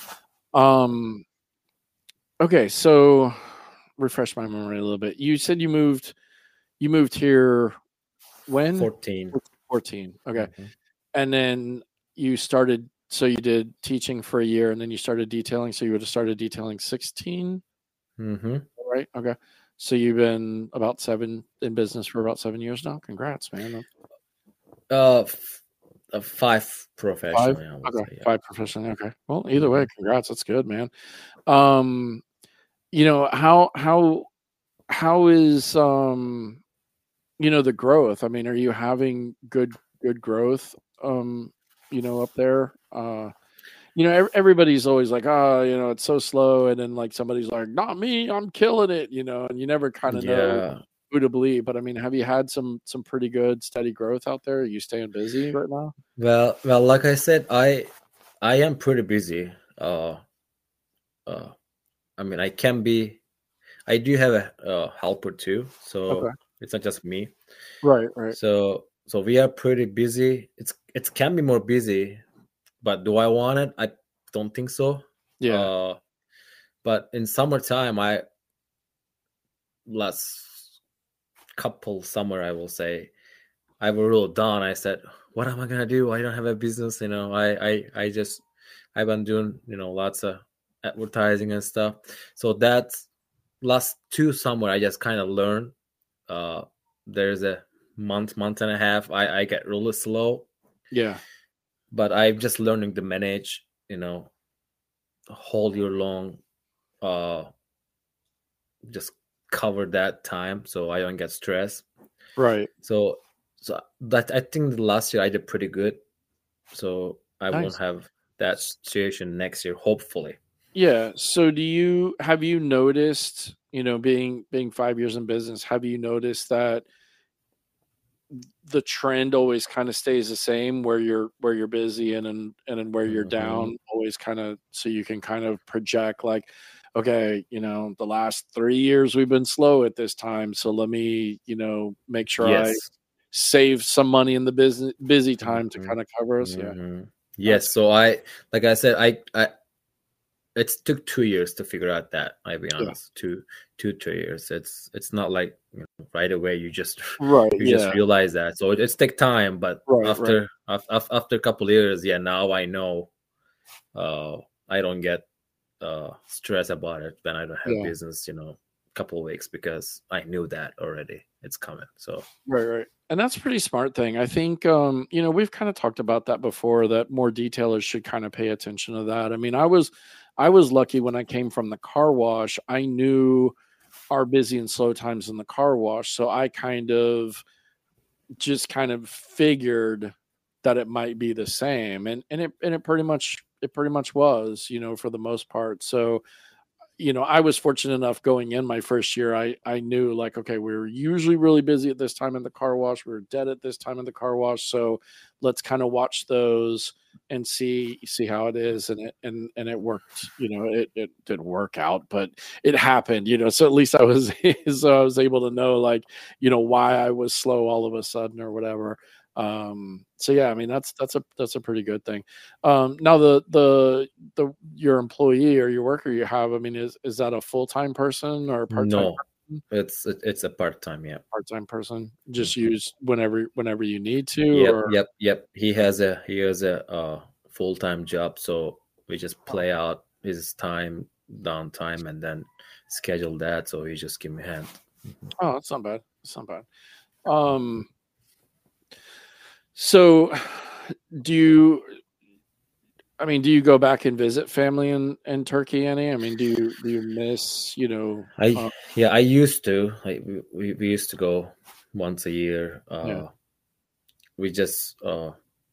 Speaker 1: Um. Okay, so refresh my memory a little bit. You said you moved, you moved here when?
Speaker 2: fourteen.
Speaker 1: fourteen. Okay,
Speaker 2: Mm-hmm.
Speaker 1: and then you started. So you did teaching for a year, and then you started detailing. So you would have started detailing sixteen,
Speaker 2: Mm-hmm.
Speaker 1: right? Okay. So you've been about seven in business for about seven years now. Congrats, man.
Speaker 2: Uh, f- uh, five professionally.
Speaker 1: Five?
Speaker 2: I would
Speaker 1: Okay,
Speaker 2: say, yeah.
Speaker 1: five professionally. Okay. Well, either way, congrats. That's good, man. Um, you know how how how is um, you know the growth? I mean, are you having good good growth? Um, you know, up there. Uh, you know, everybody's always like, oh, you know, it's so slow, and then like somebody's like, not me, I'm killing it, you know, and you never kind of
Speaker 2: Yeah.
Speaker 1: know who to believe. But I mean, have you had some some pretty good steady growth out there? Are you staying busy right now?
Speaker 2: Well, well, like I said, I I am pretty busy. Uh, uh, I mean, I can be. I do have a, a helper too, so
Speaker 1: Okay.
Speaker 2: it's not just me.
Speaker 1: Right, right.
Speaker 2: So, so we are pretty busy. It's it can be more busy, but do I want it? I don't think so.
Speaker 1: Yeah.
Speaker 2: Uh, but in summertime, I last couple summer, I will say, I was real down. I said, what am I gonna do? I don't have a business, you know. I I I just I've been doing, you know, lots of advertising and stuff. So that's last two summer I just kind of learned. Uh there's a month, month and a half. I, I get really slow.
Speaker 1: Yeah.
Speaker 2: But I'm just learning to manage, you know, a whole year long, uh just cover that time so I don't get stressed.
Speaker 1: Right.
Speaker 2: So so that I think the last year I did pretty good. So I
Speaker 1: Nice.
Speaker 2: won't have that situation next year, hopefully.
Speaker 1: Yeah. So do you have you noticed, you know, being being five years in business, have you noticed that the trend always kind of stays the same where you're where you're busy and and, and then where you're
Speaker 2: Mhm.
Speaker 1: down always kind of so you can kind of project like, okay, you know, the last three years we've been slow at this time. So let me, you know, make sure I
Speaker 2: Yes.
Speaker 1: save some money in the business busy time to
Speaker 2: Mhm.
Speaker 1: kind of cover us. Yeah.
Speaker 2: Mhm. Yes. So I, like I said, I, I, it took two years to figure out that. I'll be
Speaker 1: Yeah.
Speaker 2: honest, two, two, two years. It's, it's not like, you know, right away you just,
Speaker 1: Right.
Speaker 2: you
Speaker 1: Yeah.
Speaker 2: just realize that. So it, it's take time, but
Speaker 1: Right,
Speaker 2: after, af- af- after a couple of years, yeah, now I know, uh, I don't get, uh, stress about it when I don't have
Speaker 1: Yeah.
Speaker 2: business, you know, a couple of weeks because I knew that already. It's coming. So
Speaker 1: Right, right. And that's a pretty smart thing. I think, um, you know, we've kind of talked about that before, that more detailers should kind of pay attention to that. I mean, I was, I was lucky when I came from the car wash. I knew our busy and slow times in the car wash. So I kind of just kind of figured that it might be the same. And, and it, and it pretty much, it pretty much was, you know, for the most part. So, you know, I was fortunate enough going in my first year. I, I knew like, okay, we were usually really busy at this time in the car wash. We were dead at this time in the car wash. So let's kind of watch those and see, see how it is. And it, and, and it worked, you know, it, it did work out, but it happened, you know, so at least I was, so I was able to know like, you know, why I was slow all of a sudden or whatever. Um, so yeah, I mean, that's, that's a, that's a pretty good thing. Um, now the, the, the, your employee or your worker you have, I mean, is, is that a full-time person or a part-time
Speaker 2: no,
Speaker 1: person?
Speaker 2: it's, it, it's a part-time. Yeah.
Speaker 1: Part-time person, just
Speaker 2: Mhm.
Speaker 1: use whenever, whenever you need to,
Speaker 2: Yep,
Speaker 1: or
Speaker 2: yep, yep. He has a he has a uh, full time job, so we just play out his time, downtime, and then schedule that. So he just give me a hand.
Speaker 1: oh, that's not bad. That's not bad. Um, so do you, I mean, do you go back and visit family in, in Turkey any? I mean, do you, do you miss, you know,
Speaker 2: I
Speaker 1: uh,
Speaker 2: yeah, I used to. I, we, we we used to go once a year. Uh,
Speaker 1: Yeah.
Speaker 2: We just uh,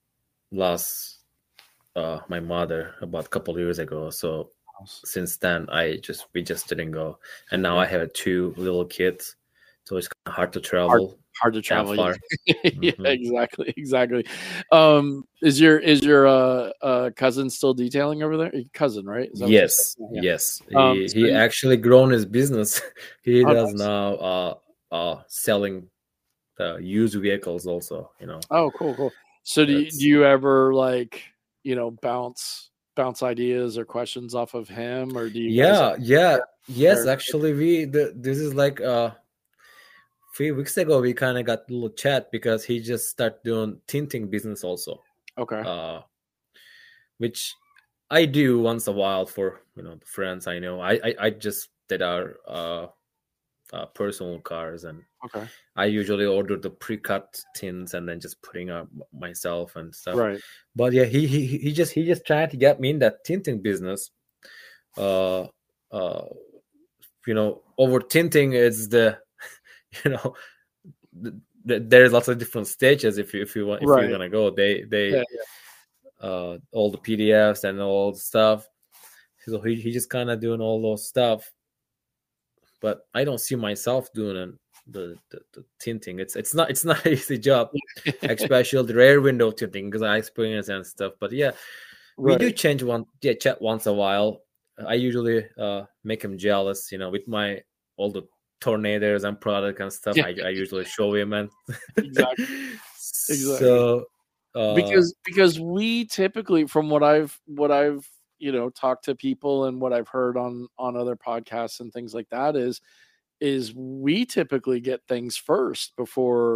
Speaker 2: lost uh, my mother about a couple of years ago. So since then, I just we just didn't go. And now I have two little kids, so it's kind of hard to travel.
Speaker 1: hard to travel.
Speaker 2: far.
Speaker 1: Yeah,
Speaker 2: Mhm.
Speaker 1: exactly, exactly. Um, is your is your uh, uh cousin still detailing over there? Your cousin, right? Is that what you
Speaker 2: Yes,
Speaker 1: said? Yeah.
Speaker 2: yes.
Speaker 1: Um,
Speaker 2: He
Speaker 1: so
Speaker 2: he
Speaker 1: you-
Speaker 2: actually grown his business. He
Speaker 1: oh,
Speaker 2: does
Speaker 1: nice.
Speaker 2: now uh uh selling the used vehicles also, you know.
Speaker 1: Oh, cool, cool. So do you,
Speaker 2: That's
Speaker 1: do you ever like you know bounce bounce ideas or questions off of him, or do you guys?
Speaker 2: yeah, yeah. Yes,
Speaker 1: Or-
Speaker 2: actually we the, this is like uh three weeks ago we kind of got a little chat because he just started doing tinting business also.
Speaker 1: Okay.
Speaker 2: Uh which I do once a while for, you know, the friends I know. I I, I just did our uh, uh personal cars, and
Speaker 1: Okay.
Speaker 2: I usually order the pre-cut tins and then just putting up myself and stuff.
Speaker 1: Right.
Speaker 2: But yeah, he he he just he just tried to get me in that tinting business. Uh, uh, you know, over tinting is the, you know, th- th- there's lots of different stages if you if you want if
Speaker 1: Right.
Speaker 2: you're gonna go. They they
Speaker 1: Yeah,
Speaker 2: uh all the P D Fs and all the stuff. So he he just kind of doing all those stuff. But I don't see myself doing it. The, the, the tinting, it's it's not it's not an easy job, especially the rear window tinting, because I experience and stuff. But yeah, we do
Speaker 1: Right.
Speaker 2: change one yeah chat once a while. I usually uh make him jealous, you know, with my all the tornadoes and product and stuff.
Speaker 1: Yeah.
Speaker 2: I, I usually show him, and
Speaker 1: Exactly. Exactly.
Speaker 2: so uh
Speaker 1: because because we typically, from what I've what I've you know talked to people and what I've heard on on other podcasts and things like that, is is we typically get things first before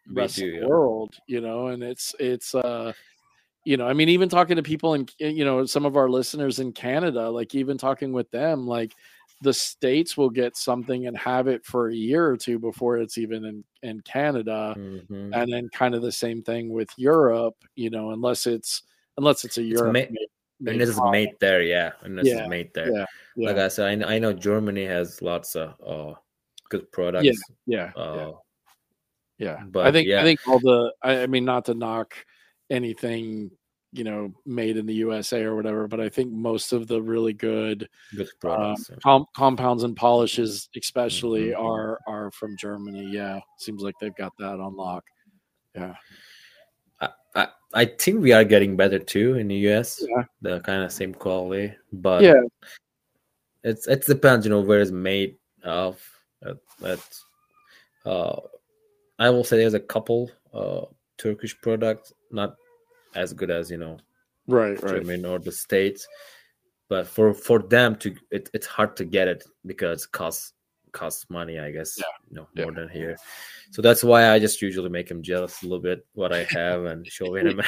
Speaker 2: We
Speaker 1: rest
Speaker 2: do,
Speaker 1: of the
Speaker 2: yeah.
Speaker 1: world, you know, and it's it's uh you know, I mean, even talking to people in, you know, some of our listeners in Canada, like even talking with them, like the States will get something and have it for a year or two before it's even in, in Canada.
Speaker 2: Mhm.
Speaker 1: And then kind of the same thing with Europe, you know, unless it's, unless it's a
Speaker 2: It's
Speaker 1: Europe
Speaker 2: made,
Speaker 1: made,
Speaker 2: and
Speaker 1: made
Speaker 2: this is
Speaker 1: product.
Speaker 2: made there, yeah, and this
Speaker 1: Yeah.
Speaker 2: is made there.
Speaker 1: Yeah.
Speaker 2: Like
Speaker 1: Yeah.
Speaker 2: I said, I, kn- I know Germany has lots of uh, good
Speaker 1: Yeah.
Speaker 2: products.
Speaker 1: Yeah.
Speaker 2: Uh,
Speaker 1: Yeah. Yeah. I
Speaker 2: but
Speaker 1: think, I
Speaker 2: yeah,
Speaker 1: think all the, I, I mean, not to knock anything, you know, made in the U S A or whatever, but I think most of the really good
Speaker 2: good
Speaker 1: um,
Speaker 2: products. yeah.
Speaker 1: com- compounds and polishes, especially,
Speaker 2: Mhm.
Speaker 1: are are from Germany. Yeah, seems like they've got that on lock. Yeah,
Speaker 2: I, I I think we are getting better too in the U S.
Speaker 1: yeah,
Speaker 2: The kind of same quality, but
Speaker 1: yeah,
Speaker 2: it's it depends, you know, where it's made of. Uh, That's uh, I will say there's a couple uh Turkish products not as good as, you know,
Speaker 1: right, right.
Speaker 2: Germany or the States, but for for them to it, it's hard to get it because it costs costs money, I guess,
Speaker 1: Yeah,
Speaker 2: you know,
Speaker 1: yeah.
Speaker 2: more than here. So that's why I just usually make them jealous a little bit what I have and show them.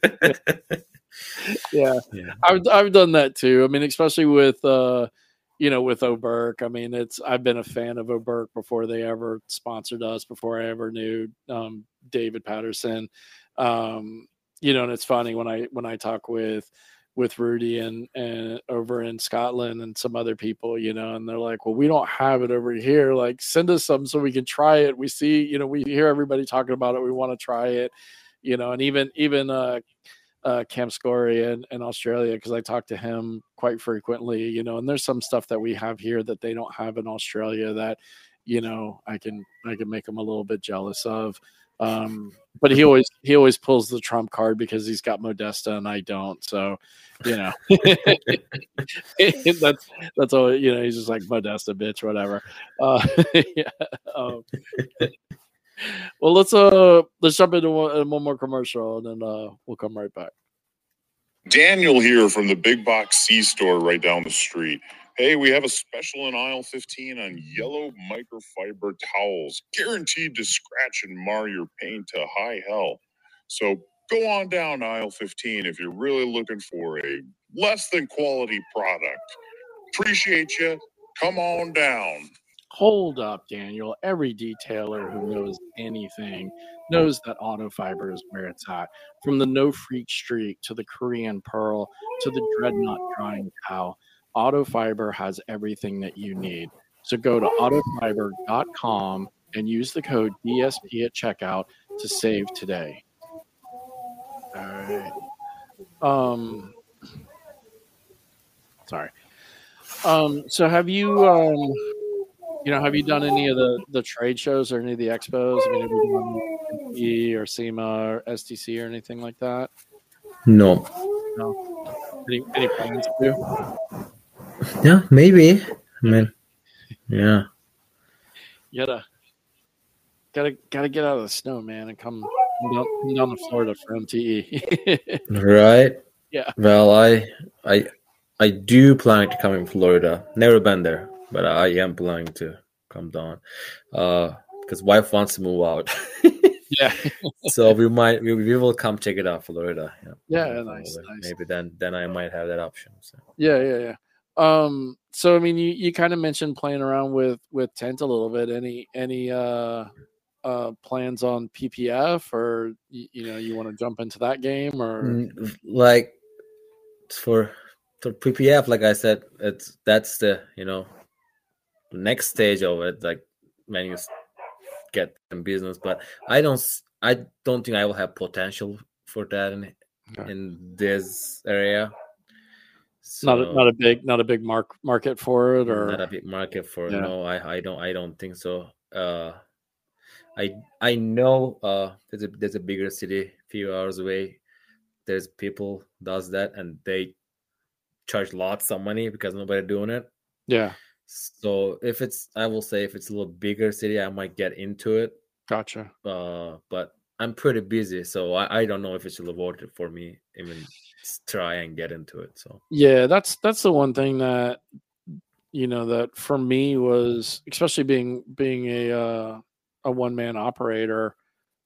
Speaker 1: Yeah,
Speaker 2: Yeah.
Speaker 1: I've I've done that too. I mean, especially with uh, you know, with Oberk. I mean, it's I've been a fan of Oberk before they ever sponsored us, before I ever knew um, David Patterson. Um, you know, and it's funny when I when I talk with with Rudy and and over in Scotland and some other people, you know, and they're like, well, we don't have it over here. Like, send us some so we can try it. We see, you know, we hear everybody talking about it. We want to try it, you know, and even even uh uh, Cam Scory in, in Australia, because I talk to him quite frequently, you know, and there's some stuff that we have here that they don't have in Australia that, you know, I can I can make him a little bit jealous of. Um, but he always he always pulls the trump card because he's got Modesta and I don't. So, you know, that's that's all. You know, he's just like Modesta, bitch, whatever. Uh, yeah. Um, well, let's uh let's jump into one, one more commercial and then uh we'll come right back.
Speaker 5: Daniel here from the Big Box C store right down the street. Hey, we have a special in aisle fifteen on yellow microfiber towels, guaranteed to scratch and mar your paint to high hell. So go on down aisle fifteen if you're really looking for a less than quality product. Appreciate you. Come on down.
Speaker 1: Hold up, Daniel. Every detailer who knows anything knows that auto fiber is where it's at. From the no freak streak to the Korean pearl to the dreadnought drying towel, auto fiber has everything that you need. So go to auto fiber dot com and use the code D S P at checkout to save today. All right. Um sorry. Um so have you um You know, have you done any of the, the trade shows or any of the expos? I mean, have you done M T E or SEMA or S T C or anything like that?
Speaker 2: No.
Speaker 1: No. Any any plans to?
Speaker 2: Yeah, maybe. I mean, yeah.
Speaker 1: You gotta gotta gotta get out of the snow, man, and come, come down come down to Florida for M T E.
Speaker 2: Right.
Speaker 1: Yeah.
Speaker 2: Well, I I I do plan to come in Florida. Never been there, but I am planning to come down. Uh, because wife wants to move out.
Speaker 1: Yeah.
Speaker 2: So we might we, we will come check it out, Florida. Yeah.
Speaker 1: Yeah, nice, nice.
Speaker 2: Maybe then then I might have that option. So.
Speaker 1: Yeah, yeah, yeah. Um, so I mean, you, you kind of mentioned playing around with with tent a little bit. Any any uh uh plans on P P F, or you, you know, you want to jump into that game, or
Speaker 2: Mm, like for for P P F, like I said, it's that's the you know the next stage of it. Like when you get in business, but I don't I don't think I will have potential for that in
Speaker 1: Okay.
Speaker 2: in this area. So
Speaker 1: not a, not a big not a big mark market for it, or
Speaker 2: not a big market for
Speaker 1: Yeah.
Speaker 2: no. I I don't I don't think so. Uh, I I know uh there's a there's a bigger city a few hours away. There's people does that and they charge lots of money because nobody doing it.
Speaker 1: yeah,
Speaker 2: So if it's I will say if it's a little bigger city, I might get into it.
Speaker 1: gotcha.
Speaker 2: Uh, but I'm pretty busy, so I, I don't know if it's really worth it for me even try and get into it. So
Speaker 1: Yeah, that's that's the one thing that you know that for me was, especially being being a uh, a one man operator.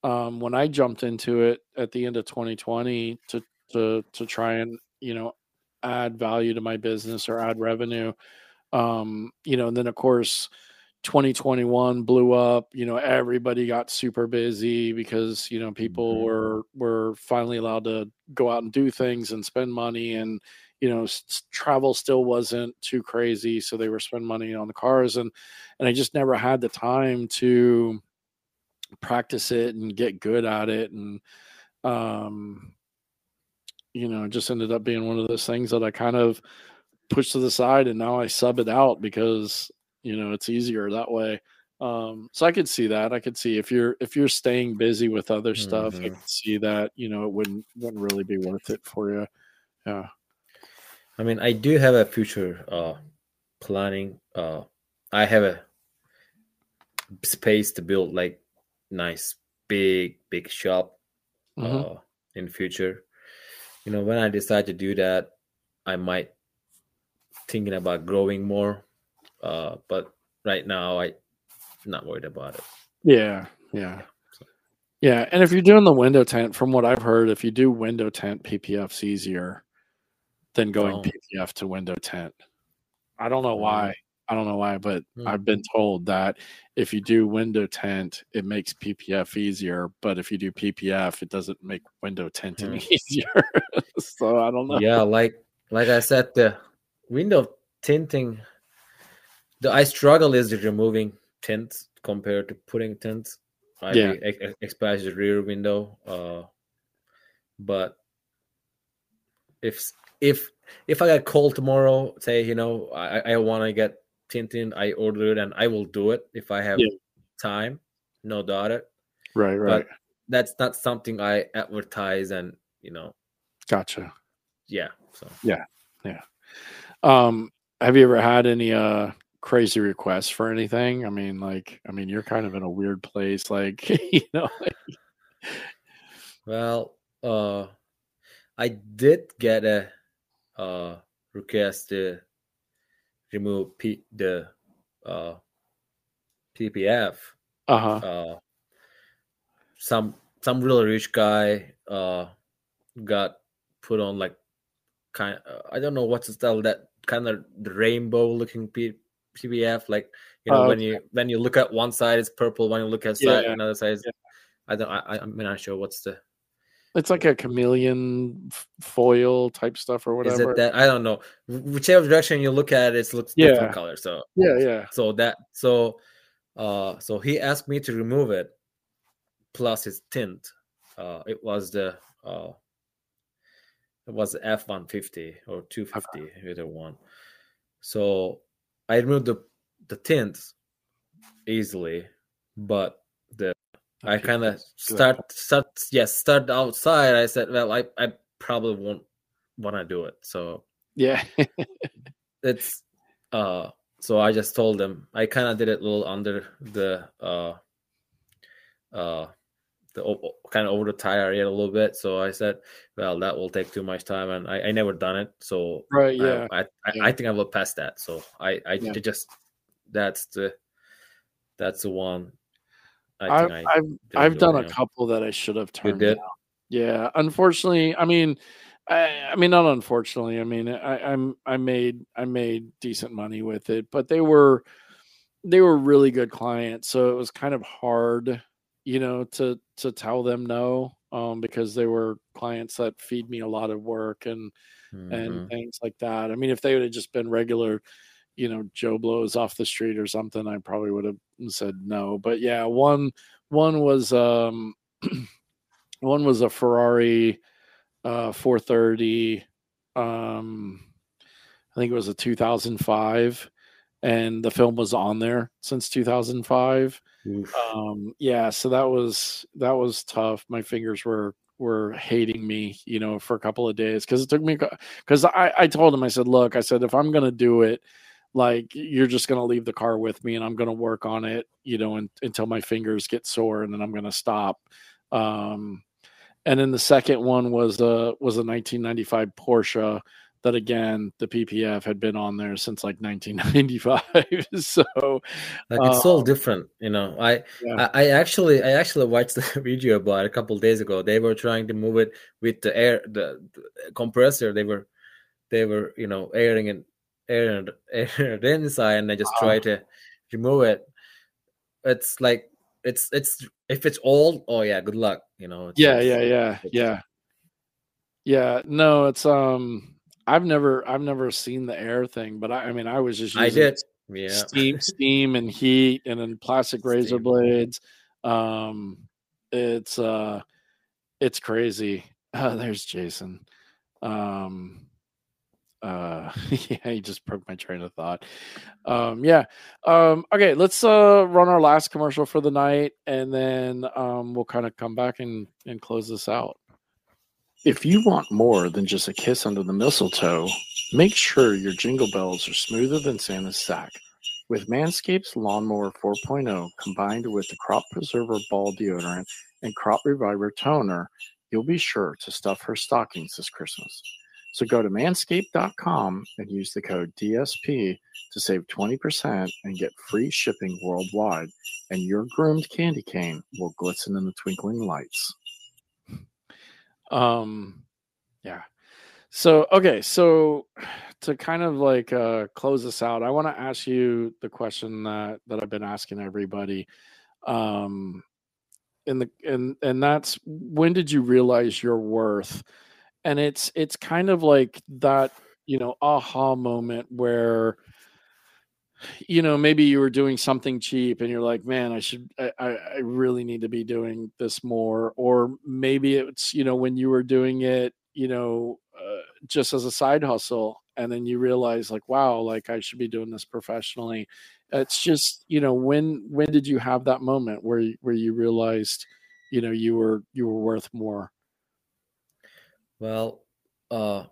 Speaker 1: um, when I jumped into it at the end of twenty twenty to to to try and, you know, add value to my business or add revenue. Um, you know, and then of course twenty twenty-one blew up. You know, everybody got super busy because, you know, people
Speaker 2: Mhm.
Speaker 1: were were finally allowed to go out and do things and spend money, and you know, s- travel still wasn't too crazy, so they were spending money on the cars, and and I just never had the time to practice it and get good at it, and um you know, it just ended up being one of those things that I kind of pushed to the side, and now I sub it out because, you know, it's easier that way. Um, so I could see that. I could see if you're if you're staying busy with other stuff, I
Speaker 2: Mhm.
Speaker 1: could see that, you know, it wouldn't wouldn't really be worth it for you. Yeah.
Speaker 2: I mean, I do have a future uh, planning. Uh, I have a space to build like nice, big, big shop
Speaker 1: Hmm.
Speaker 2: uh, in future. You know, when I decide to do that, I might thinking about growing more. Uh, but right now, I not worried about it.
Speaker 1: Yeah. Yeah.
Speaker 2: So,
Speaker 1: Yeah. And if you're doing the window tent, from what I've heard, if you do window tent, P P F's easier than going
Speaker 2: oh,
Speaker 1: P P F to window tent. I don't know
Speaker 2: mm,
Speaker 1: why. I don't know why, but
Speaker 2: mm,
Speaker 1: I've been told that if you do window tent, it makes P P F easier. But if you do P P F, it doesn't make window tent any
Speaker 2: mm.
Speaker 1: easier. So I don't know.
Speaker 2: Yeah, like like I said, the window tinting. The I struggle is removing tints compared to putting tints. I
Speaker 1: Yeah.
Speaker 2: be ex- especially the rear window. Uh, but if if if I get called tomorrow, say you know I I want to get tinted, I order it and I will do it if I have
Speaker 1: Yeah.
Speaker 2: time, no doubt it.
Speaker 1: Right. Right.
Speaker 2: But that's not something I advertise, and you know,
Speaker 1: Gotcha.
Speaker 2: yeah. So
Speaker 1: Yeah. Yeah. Um, have you ever had any uh crazy requests for anything? I mean, like, I mean, you're kind of in a weird place, like, you know, like,
Speaker 2: well, uh, I did get a uh request to remove P- the uh P P F.
Speaker 1: uh-huh.
Speaker 2: Uh, some some really rich guy uh got put on like kind. Uh, I don't know what's the style that kind of the rainbow looking P- PPF. Like you know
Speaker 1: Oh,
Speaker 2: when
Speaker 1: okay.
Speaker 2: you when you look at one side it's purple, when you look at side
Speaker 1: Yeah.
Speaker 2: another side. Is,
Speaker 1: Yeah.
Speaker 2: I don't. I, I'm not sure what's the.
Speaker 1: It's like a chameleon f- foil type stuff or
Speaker 2: Is it
Speaker 1: whatever.
Speaker 2: that I don't know. Whichever direction you look at, it looks different
Speaker 1: Yeah.
Speaker 2: color. So
Speaker 1: Yeah. Yeah.
Speaker 2: so that so uh so he asked me to remove it plus his tint. Uh, it was the uh it was F one fifty or two fifty, either one. So I removed the the tint easily, but the
Speaker 1: The
Speaker 2: I kind of
Speaker 1: P P F's good.
Speaker 2: start start yes start outside. I said, well, I I probably won't want to do it. So
Speaker 1: Yeah.
Speaker 2: it's uh so I just told them I kind of did it a little under the uh uh the o- kind of over the tire area a little bit. So I said, well, that will take too much time, and I, I never done it. So
Speaker 1: Right.
Speaker 2: I,
Speaker 1: Yeah.
Speaker 2: I I
Speaker 1: Yeah.
Speaker 2: I think I will pass that. So I I
Speaker 1: Yeah.
Speaker 2: just that's the that's the one I
Speaker 1: I've
Speaker 2: think I
Speaker 1: I've
Speaker 2: didn't
Speaker 1: I've
Speaker 2: do
Speaker 1: done
Speaker 2: it.
Speaker 1: a
Speaker 2: You know,
Speaker 1: couple that I should have
Speaker 2: you
Speaker 1: turned down.
Speaker 2: did.
Speaker 1: Yeah, unfortunately, I mean, I, I mean, not unfortunately. I mean, I, I'm I made I made decent money with it, but they were they were really good clients, so it was kind of hard, you know, to to tell them no, um, because they were clients that feed me a lot of work and and
Speaker 2: Mm-hmm.
Speaker 1: things like that. I mean, if they would have just been regular, you know, Joe Blows off the street or something, I probably would have said no. But yeah, one one was um one was a Ferrari uh four thirty. Um I think it was a two thousand five, and the film was on there since two thousand five.
Speaker 2: Oof.
Speaker 1: Um yeah, so that was that was tough. My fingers were were hating me, you know, for a couple of days because it took me because I I told him, I said, look, I said, if I'm gonna do it, like you're just gonna leave the car with me and I'm gonna work on it, you know, and, until my fingers get sore, and then I'm gonna stop. Um and then the second one was a was a nineteen ninety-five Porsche that again the P P F had been on there since like nineteen ninety-five. So
Speaker 2: like it's all
Speaker 1: um,
Speaker 2: different, you know. I,
Speaker 1: yeah.
Speaker 2: I I actually I actually watched the video about it a couple of days ago. They were trying to move it with the air the, the compressor. They were they were you know airing and airing airing it inside, and they just
Speaker 1: Uh-huh.
Speaker 2: try to remove it. It's like it's it's if it's old, oh yeah, good luck, you know. It's,
Speaker 1: Yeah,
Speaker 2: it's,
Speaker 1: yeah, yeah,
Speaker 2: it's
Speaker 1: yeah, yeah. No, it's um, I've never, I've never seen the air thing, but I, I mean, I was just
Speaker 2: I
Speaker 1: using
Speaker 2: did, yeah.
Speaker 1: steam, steam and heat, and then plastic razor
Speaker 2: Steam.
Speaker 1: blades. Um, it's uh, it's crazy. Uh, there's Jason. Um, uh, yeah, he just broke my train of thought. Um, yeah. Um, okay, let's uh run our last commercial for the night, and then um we'll kind of come back and and close this out. If you want more than just a kiss under the mistletoe, make sure your jingle bells are smoother than Santa's sack. With Manscaped's Lawnmower four point oh combined with the Crop Preserver Ball Deodorant and Crop Reviver Toner, you'll be sure to stuff her stockings this Christmas. So go to manscaped dot com and use the code D S P to save twenty percent and get free shipping worldwide, and your groomed candy cane will glisten in the twinkling lights. Um, yeah. So, okay. So to kind of like uh, close this out, I want to ask you the question that, that I've been asking everybody. Um, in the, and, and that's, when did you realize your worth? And it's, it's kind of like that, you know, aha moment where, you know, maybe you were doing something cheap and you're like, man, I should, I, I really need to be doing this more. Or maybe it's, you know, when you were doing it, you know, uh, just as a side hustle, and then you realize like, wow, like I should be doing this professionally. It's just, you know, when, when did you have that moment where, where you realized, you know, you were, you were worth more?
Speaker 2: Well, uh,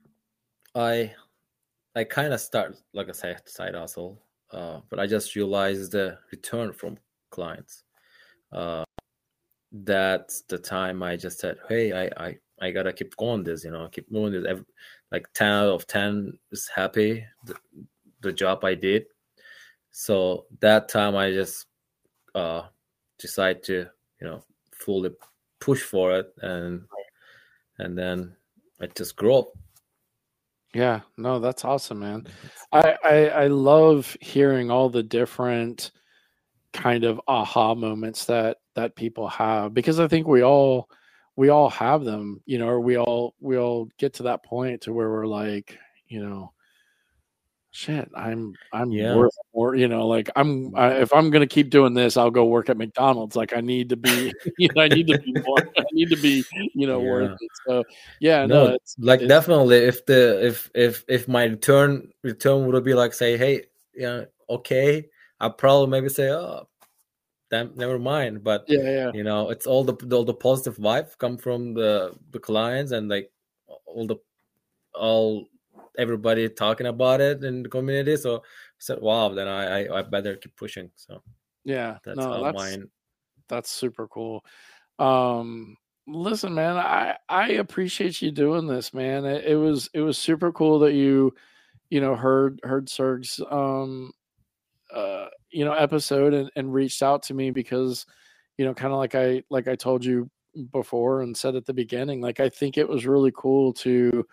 Speaker 2: I, I kind of start like a side side hustle, uh, but I just realized the return from clients. Uh, that's the time I just said, "Hey, I, I, I gotta keep going this, you know, keep doing this." Every, like ten out of ten is happy the, the job I did. So that time I just uh, decide to, you know, fully push for it, and and then I just grow up.
Speaker 1: Yeah, no, that's awesome, man. I, I I love hearing all the different kind of aha moments that that people have, because I think we all we all have them, you know, or we all we all get to that point to where we're like, you know, shit, I'm I'm
Speaker 2: Yeah.
Speaker 1: worth more, you know, like I'm I, if I'm gonna keep doing this, I'll go work at McDonald's. Like I need to be, you know, I need to be more, I need to be, you know, worth
Speaker 2: Yeah.
Speaker 1: it. So yeah, no,
Speaker 2: No,
Speaker 1: it's
Speaker 2: like
Speaker 1: it's
Speaker 2: definitely if the if if if my return return would be like say, hey, yeah, okay, I'll probably maybe say, oh, damn, never mind. But
Speaker 1: yeah, yeah.
Speaker 2: you know, it's all the all the positive vibe come from the the clients, and like all the all everybody talking about it in the community. So I said, wow, then I I, I better keep pushing. So
Speaker 1: Yeah,
Speaker 2: that's
Speaker 1: no,
Speaker 2: how
Speaker 1: that's
Speaker 2: mine.
Speaker 1: that's super cool. Um, listen, man, I I appreciate you doing this, man. It, it was it was super cool that you, you know, heard heard Serg's um uh you know episode and, and reached out to me, because, you know, kind of like I like I told you before and said at the beginning, like I think it was really cool to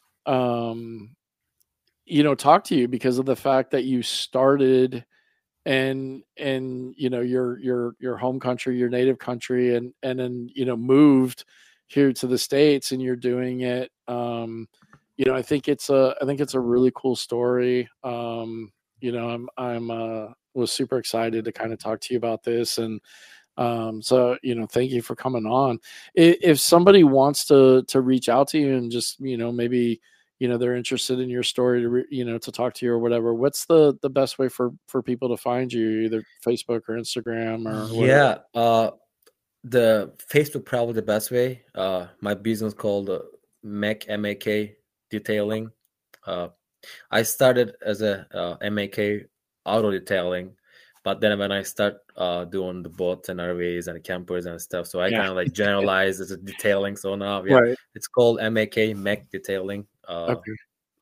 Speaker 1: um you know talk to you because of the fact that you started and and you know your your your home country, your native country, and and then you know moved here to the States, and you're doing it. um you know I think it's a I think it's a really cool story. um you know i'm i'm uh was super excited to kind of talk to you about this. And um so you know thank you for coming on. I- if somebody wants to to reach out to you and just, you know, maybe, you know, they're interested in your story to re, you know to talk to you or whatever, what's the the best way for for people to find you? Either Facebook or Instagram or whatever.
Speaker 2: Yeah, uh, the Facebook probably the best way. Uh, my business called uh, Mac M A K Detailing. Uh, I started as a uh, M A K auto detailing, but then when I start uh, doing the boats and R Vs and campers and stuff, so I
Speaker 1: Yeah.
Speaker 2: kind of like generalize as a detailing. So now, yeah,
Speaker 1: Right.
Speaker 2: it's called M A K Mac Detailing. Uh,
Speaker 1: Okay.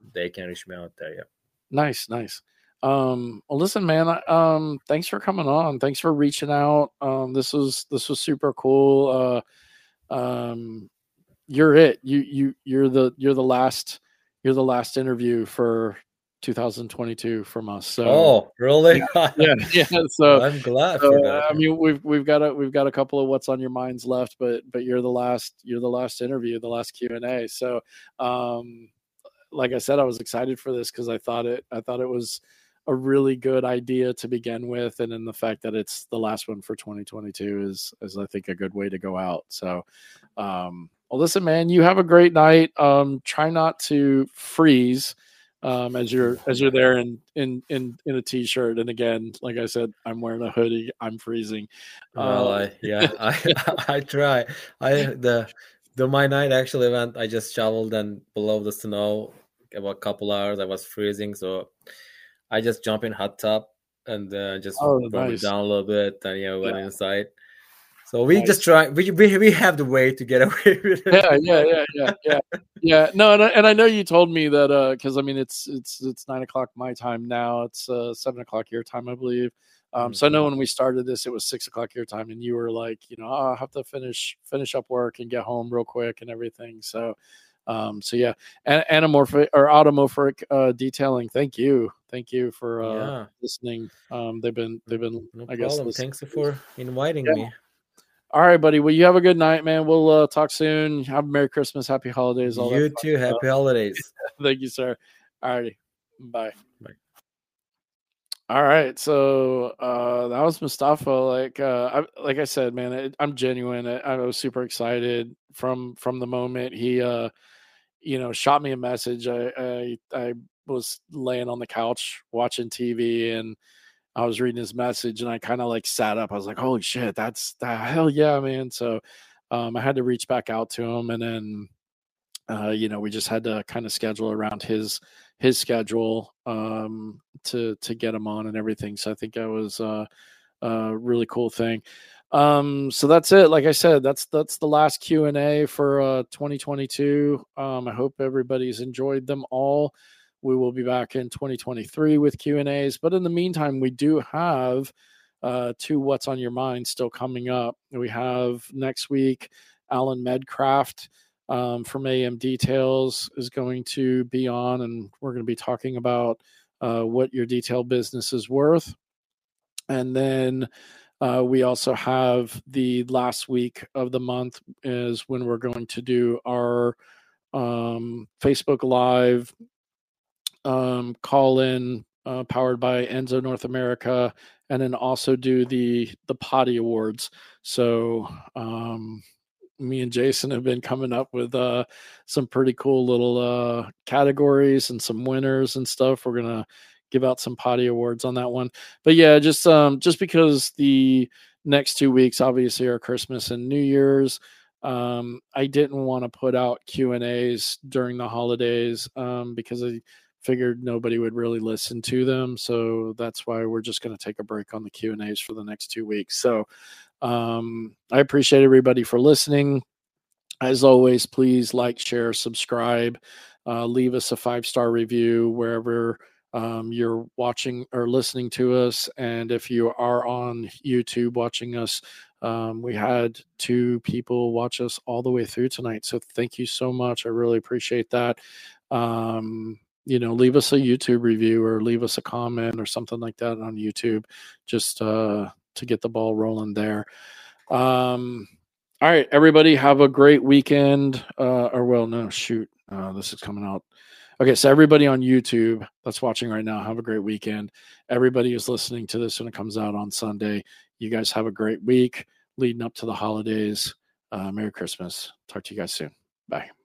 Speaker 2: they can reach me out there. Yeah.
Speaker 1: Nice, nice. Um, well, listen, man. I- Um, thanks for coming on. Thanks for reaching out. Um, this was this was super cool. Uh, um, you're it. You you you're the you're the last you're the last interview for two thousand twenty-two from us. So
Speaker 2: Oh, really?
Speaker 1: yeah, yeah. yeah. So
Speaker 2: Well, I'm glad
Speaker 1: so,
Speaker 2: for that.
Speaker 1: I mean, we've we've got a we've got a couple of what's on your minds left, but but you're the last you're the last interview, the last Q and A. So, um, like I said, I was excited for this because I thought it I thought it was a really good idea to begin with, and then the fact that it's the last one for twenty twenty-two is is I think a good way to go out. So, um, well, listen, man, you have a great night. Um, try not to freeze um, as you're as you're there in in in in a t-shirt. And again, like I said, I'm wearing a hoodie. I'm freezing.
Speaker 2: Well,
Speaker 1: Um,
Speaker 2: I yeah, I I try. I the the my night actually went. I just shoveled and below the snow about a couple hours. I was freezing, so I just jump in hot tub and uh, just
Speaker 1: Oh,
Speaker 2: warm it
Speaker 1: nice.
Speaker 2: down a little bit, and you know went
Speaker 1: Yeah.
Speaker 2: inside. So we
Speaker 1: Nice.
Speaker 2: just try. We, we we have the way to get away with it.
Speaker 1: Yeah, yeah, yeah, yeah, yeah, yeah. No, and I, and I know you told me that because I mean it's it's it's nine o'clock my time now. It's uh, seven o'clock your time, I believe. Um, so I know when we started this, it was six o'clock your time, and you were like, you know, oh, I have to finish finish up work and get home real quick and everything. So, um, so yeah, An- anamorphic or automorphic uh, detailing. Thank you, thank you for uh,
Speaker 2: Yeah.
Speaker 1: listening. Um, they've been they've been
Speaker 2: No
Speaker 1: I guess
Speaker 2: problem.
Speaker 1: listening.
Speaker 2: Thanks for inviting
Speaker 1: Yeah.
Speaker 2: me.
Speaker 1: All right, buddy. Well, you have a good night, man. We'll uh, talk soon. Have a Merry Christmas, Happy Holidays, all that.
Speaker 2: You
Speaker 1: fun
Speaker 2: too.
Speaker 1: stuff.
Speaker 2: Happy holidays.
Speaker 1: Thank you, sir. All righty. Bye.
Speaker 2: Bye.
Speaker 1: All right. So uh, that was Mustafa. Like, uh, I, like I said, man, it, I'm genuine. I, I was super excited from from the moment he, uh, you know, shot me a message. I, I I was laying on the couch watching T V and I was reading his message and I kind of like sat up. I was like, holy shit, that's that hell yeah, man. So um, I had to reach back out to him and then uh, you know, we just had to kind of schedule around his his schedule um, to to get him on and everything. So I think that was uh, a really cool thing. Um, so that's it. Like I said, that's that's the last Q and A for uh, twenty twenty-two. Um, I hope everybody's enjoyed them all. We will be back in twenty twenty-three with Q and A's, but in the meantime, we do have uh, two What's on Your Mind still coming up. We have next week, Alan Medcraft um, from A M Details is going to be on, and we're going to be talking about uh, what your detail business is worth. And then uh, we also have the last week of the month is when we're going to do our um, Facebook Live um, call in uh, powered by Enzo North America, and then also do the the Potty Awards. So um, me and Jason have been coming up with uh, some pretty cool little uh, categories and some winners and stuff. We're gonna give out some Potty Awards on that one. But yeah, just um, just because the next two weeks obviously are Christmas and New Year's. Um, I didn't want to put out Q and A's during the holidays um, because I figured nobody would really listen to them. So that's why we're just going to take a break on the Q and A's for the next two weeks. So um, I appreciate everybody for listening. As always, please like, share, subscribe, uh, leave us a five-star review wherever um, you're watching or listening to us. And if you are on YouTube watching us, um, we had two people watch us all the way through tonight. So thank you so much. I really appreciate that. Um, you know, leave us a YouTube review or leave us a comment or something like that on YouTube, just uh, to get the ball rolling there. Um, all right, everybody, have a great weekend. Uh, or well, no, shoot, uh, this is coming out. Okay, so everybody on YouTube that's watching right now, have a great weekend. Everybody who's listening to this when it comes out on Sunday, you guys have a great week leading up to the holidays. Uh, Merry Christmas. Talk to you guys soon. Bye.